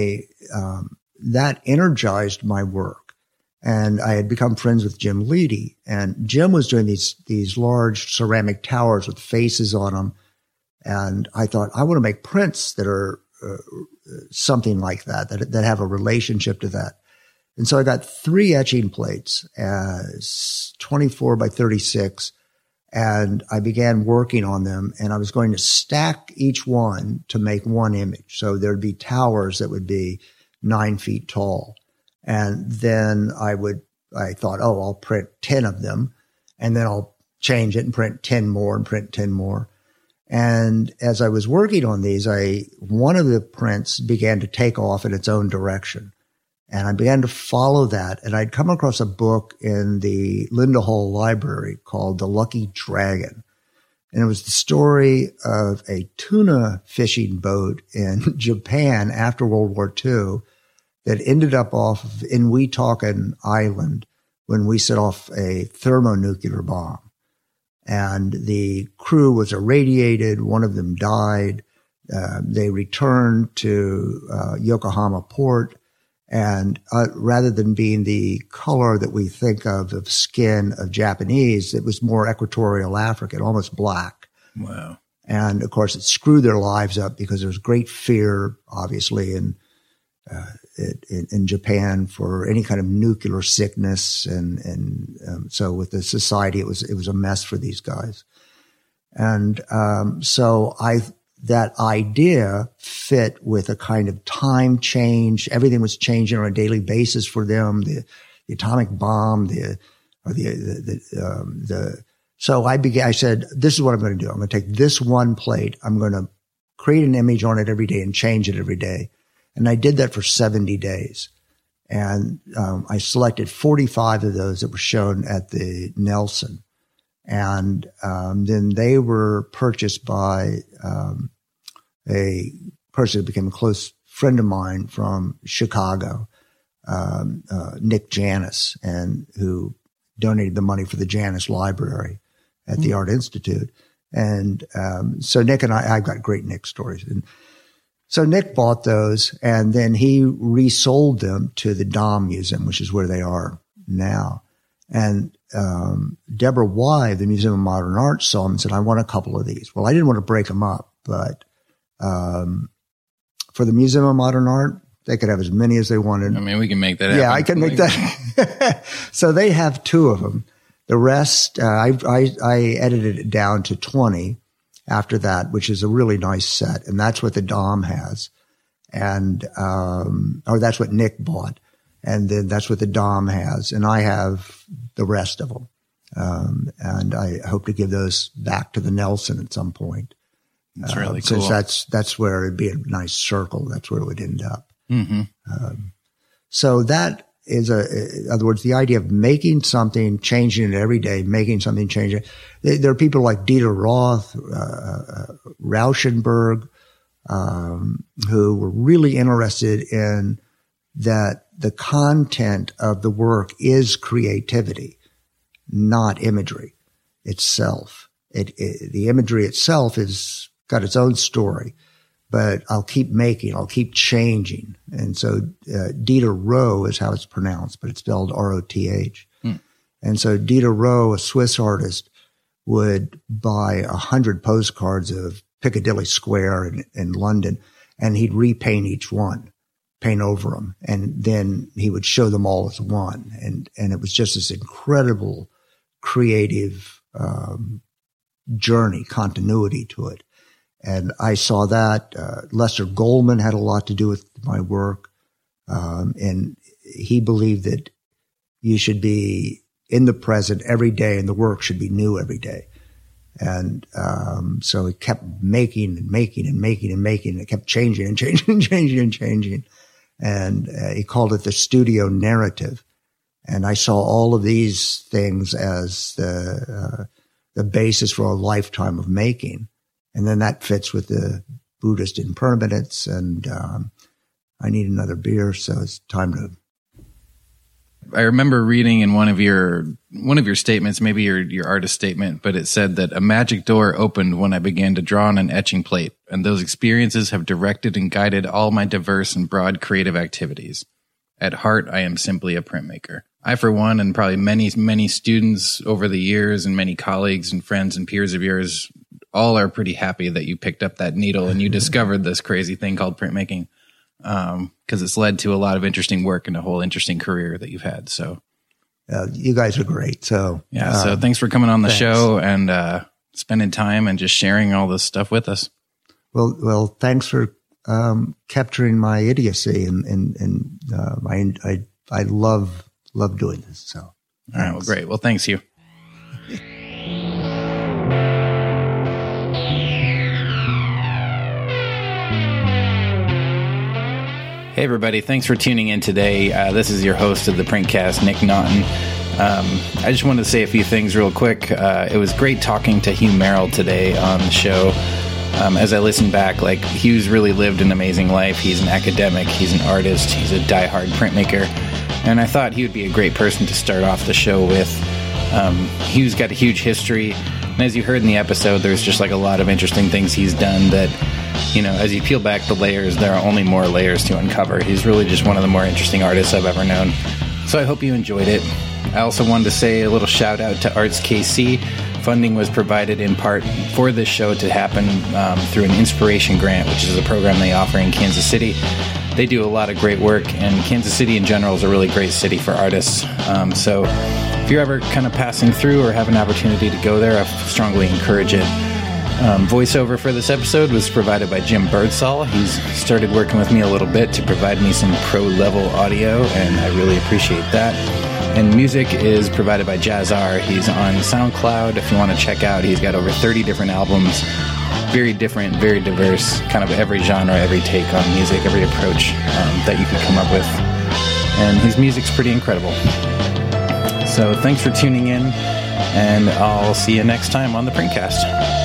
that energized my work. And I had become friends with Jim Leedy, and Jim was doing these large ceramic towers with faces on them. And I thought, I want to make prints that are something like that have a relationship to that. And so I got 3 etching plates, 24 by 36, and I began working on them, and I was going to stack each one to make one image. So there'd be towers that would be 9 feet tall. And then I thought, I'll print 10 of them, and then I'll change it and print 10 more and print 10 more. And as I was working on these, one of the prints began to take off in its own direction. And I began to follow that. And I'd come across a book in the Linda Hall Library called The Lucky Dragon. And it was the story of a tuna fishing boat in Japan after World War II that ended up off of Inweetoken Island when we set off a thermonuclear bomb. And the crew was irradiated. One of them died. They returned to Yokohama port. And rather than being the color that we think of skin of Japanese, it was more equatorial African, almost black. Wow. And of course, it screwed their lives up because there was great fear, obviously, in Japan for any kind of nuclear sickness. And so with the society, it was a mess for these guys. And so that idea fit with a kind of time change. Everything was changing on a daily basis for them. The atomic bomb, so I said, this is what I'm going to do. I'm going to take this one plate. I'm going to create an image on it every day and change it every day. And I did that for 70 days. And I selected 45 of those that were shown at the Nelson. And then they were purchased by a person who became a close friend of mine from Chicago, Nick Janis, and who donated the money for the Janis Library at the Art Institute. And so Nick and I've got great Nick stories. And so Nick bought those, and then he resold them to the Dom Museum, which is where they are now. And Deborah Wye, the Museum of Modern Art, saw them and said, I want a couple of these. Well, I didn't want to break them up, but for the Museum of Modern Art, they could have as many as they wanted. I mean, we can make that happen. Yeah, I can make that. So they have 2 of them. The rest, I edited it down to 20 after that, which is a really nice set. And that's what the Dom has. And, or that's what Nick bought. And then that's what the Dom has. And I have the rest of them. And I hope to give those back to the Nelson at some point. That's really cool. Since that's where it'd be a nice circle. That's where it would end up. Mm-hmm. So that is in other words, the idea of making something, changing it every day, making something, changing it. There are people like Dieter Roth, Rauschenberg, who were really interested in that the content of the work is creativity, not imagery itself. The imagery itself is got its own story, but I'll keep making, I'll keep changing. And so Dieter Roth is how it's pronounced, but it's spelled R-O-T-H. And so Dieter Roth, a Swiss artist, would buy 100 postcards of Piccadilly Square in London, and he'd repaint each one, paint over them, and then he would show them all as one. And it was just this incredible creative journey, continuity to it. And I saw that. Lester Goldman had a lot to do with my work. And he believed that you should be in the present every day and the work should be new every day. And so he kept making and making and making and making. It kept changing and changing and changing and changing. And he called it the studio narrative. And I saw all of these things as the basis for a lifetime of making. And then that fits with the Buddhist impermanence. And I need another beer, so it's time to. I remember reading in one of your statements, maybe your artist statement, but it said that a magic door opened when I began to draw on an etching plate, and those experiences have directed and guided all my diverse and broad creative activities. At heart, I am simply a printmaker. I, for one, and probably many students over the years and many colleagues and friends and peers of yours, all are pretty happy that you picked up that needle and you discovered this crazy thing called printmaking. Because it's led to a lot of interesting work and a whole interesting career that you've had. So, you guys are great. So, yeah. So, thanks for coming on the show and spending time and just sharing all this stuff with us. Well, thanks for capturing my idiocy, and I love doing this. So, all right. Well, great. Well, thanks you. Hey, everybody. Thanks for tuning in today. This is your host of the Printcast, Nick Naughton. I just wanted to say a few things real quick. It was great talking to Hugh Merrill today on the show. As I listened back, Hugh's really lived an amazing life. He's an academic. He's an artist. He's a diehard printmaker. And I thought he would be a great person to start off the show with. Hugh's got a huge history. And as you heard in the episode, there's just a lot of interesting things he's done that, as you peel back the layers, there are only more layers to uncover. He's really just one of the more interesting artists I've ever known. So I hope you enjoyed it. I also wanted to say a little shout out to Arts KC. Funding was provided in part for this show to happen through an Inspiration Grant, which is a program they offer in Kansas City. They do a lot of great work, and Kansas City in general is a really great city for artists. So if you're ever kind of passing through or have an opportunity to go there, I strongly encourage it. Voiceover for this episode was provided by Jim Birdsall. He's started working with me a little bit to provide me some pro-level audio, and I really appreciate that. And music is provided by Jazzar. He's on SoundCloud. If you want to check out, he's got over 30 different albums. Very different, very diverse, kind of every genre, every take on music, every approach that you could come up with. And his music's pretty incredible. So thanks for tuning in, and I'll see you next time on the Printcast.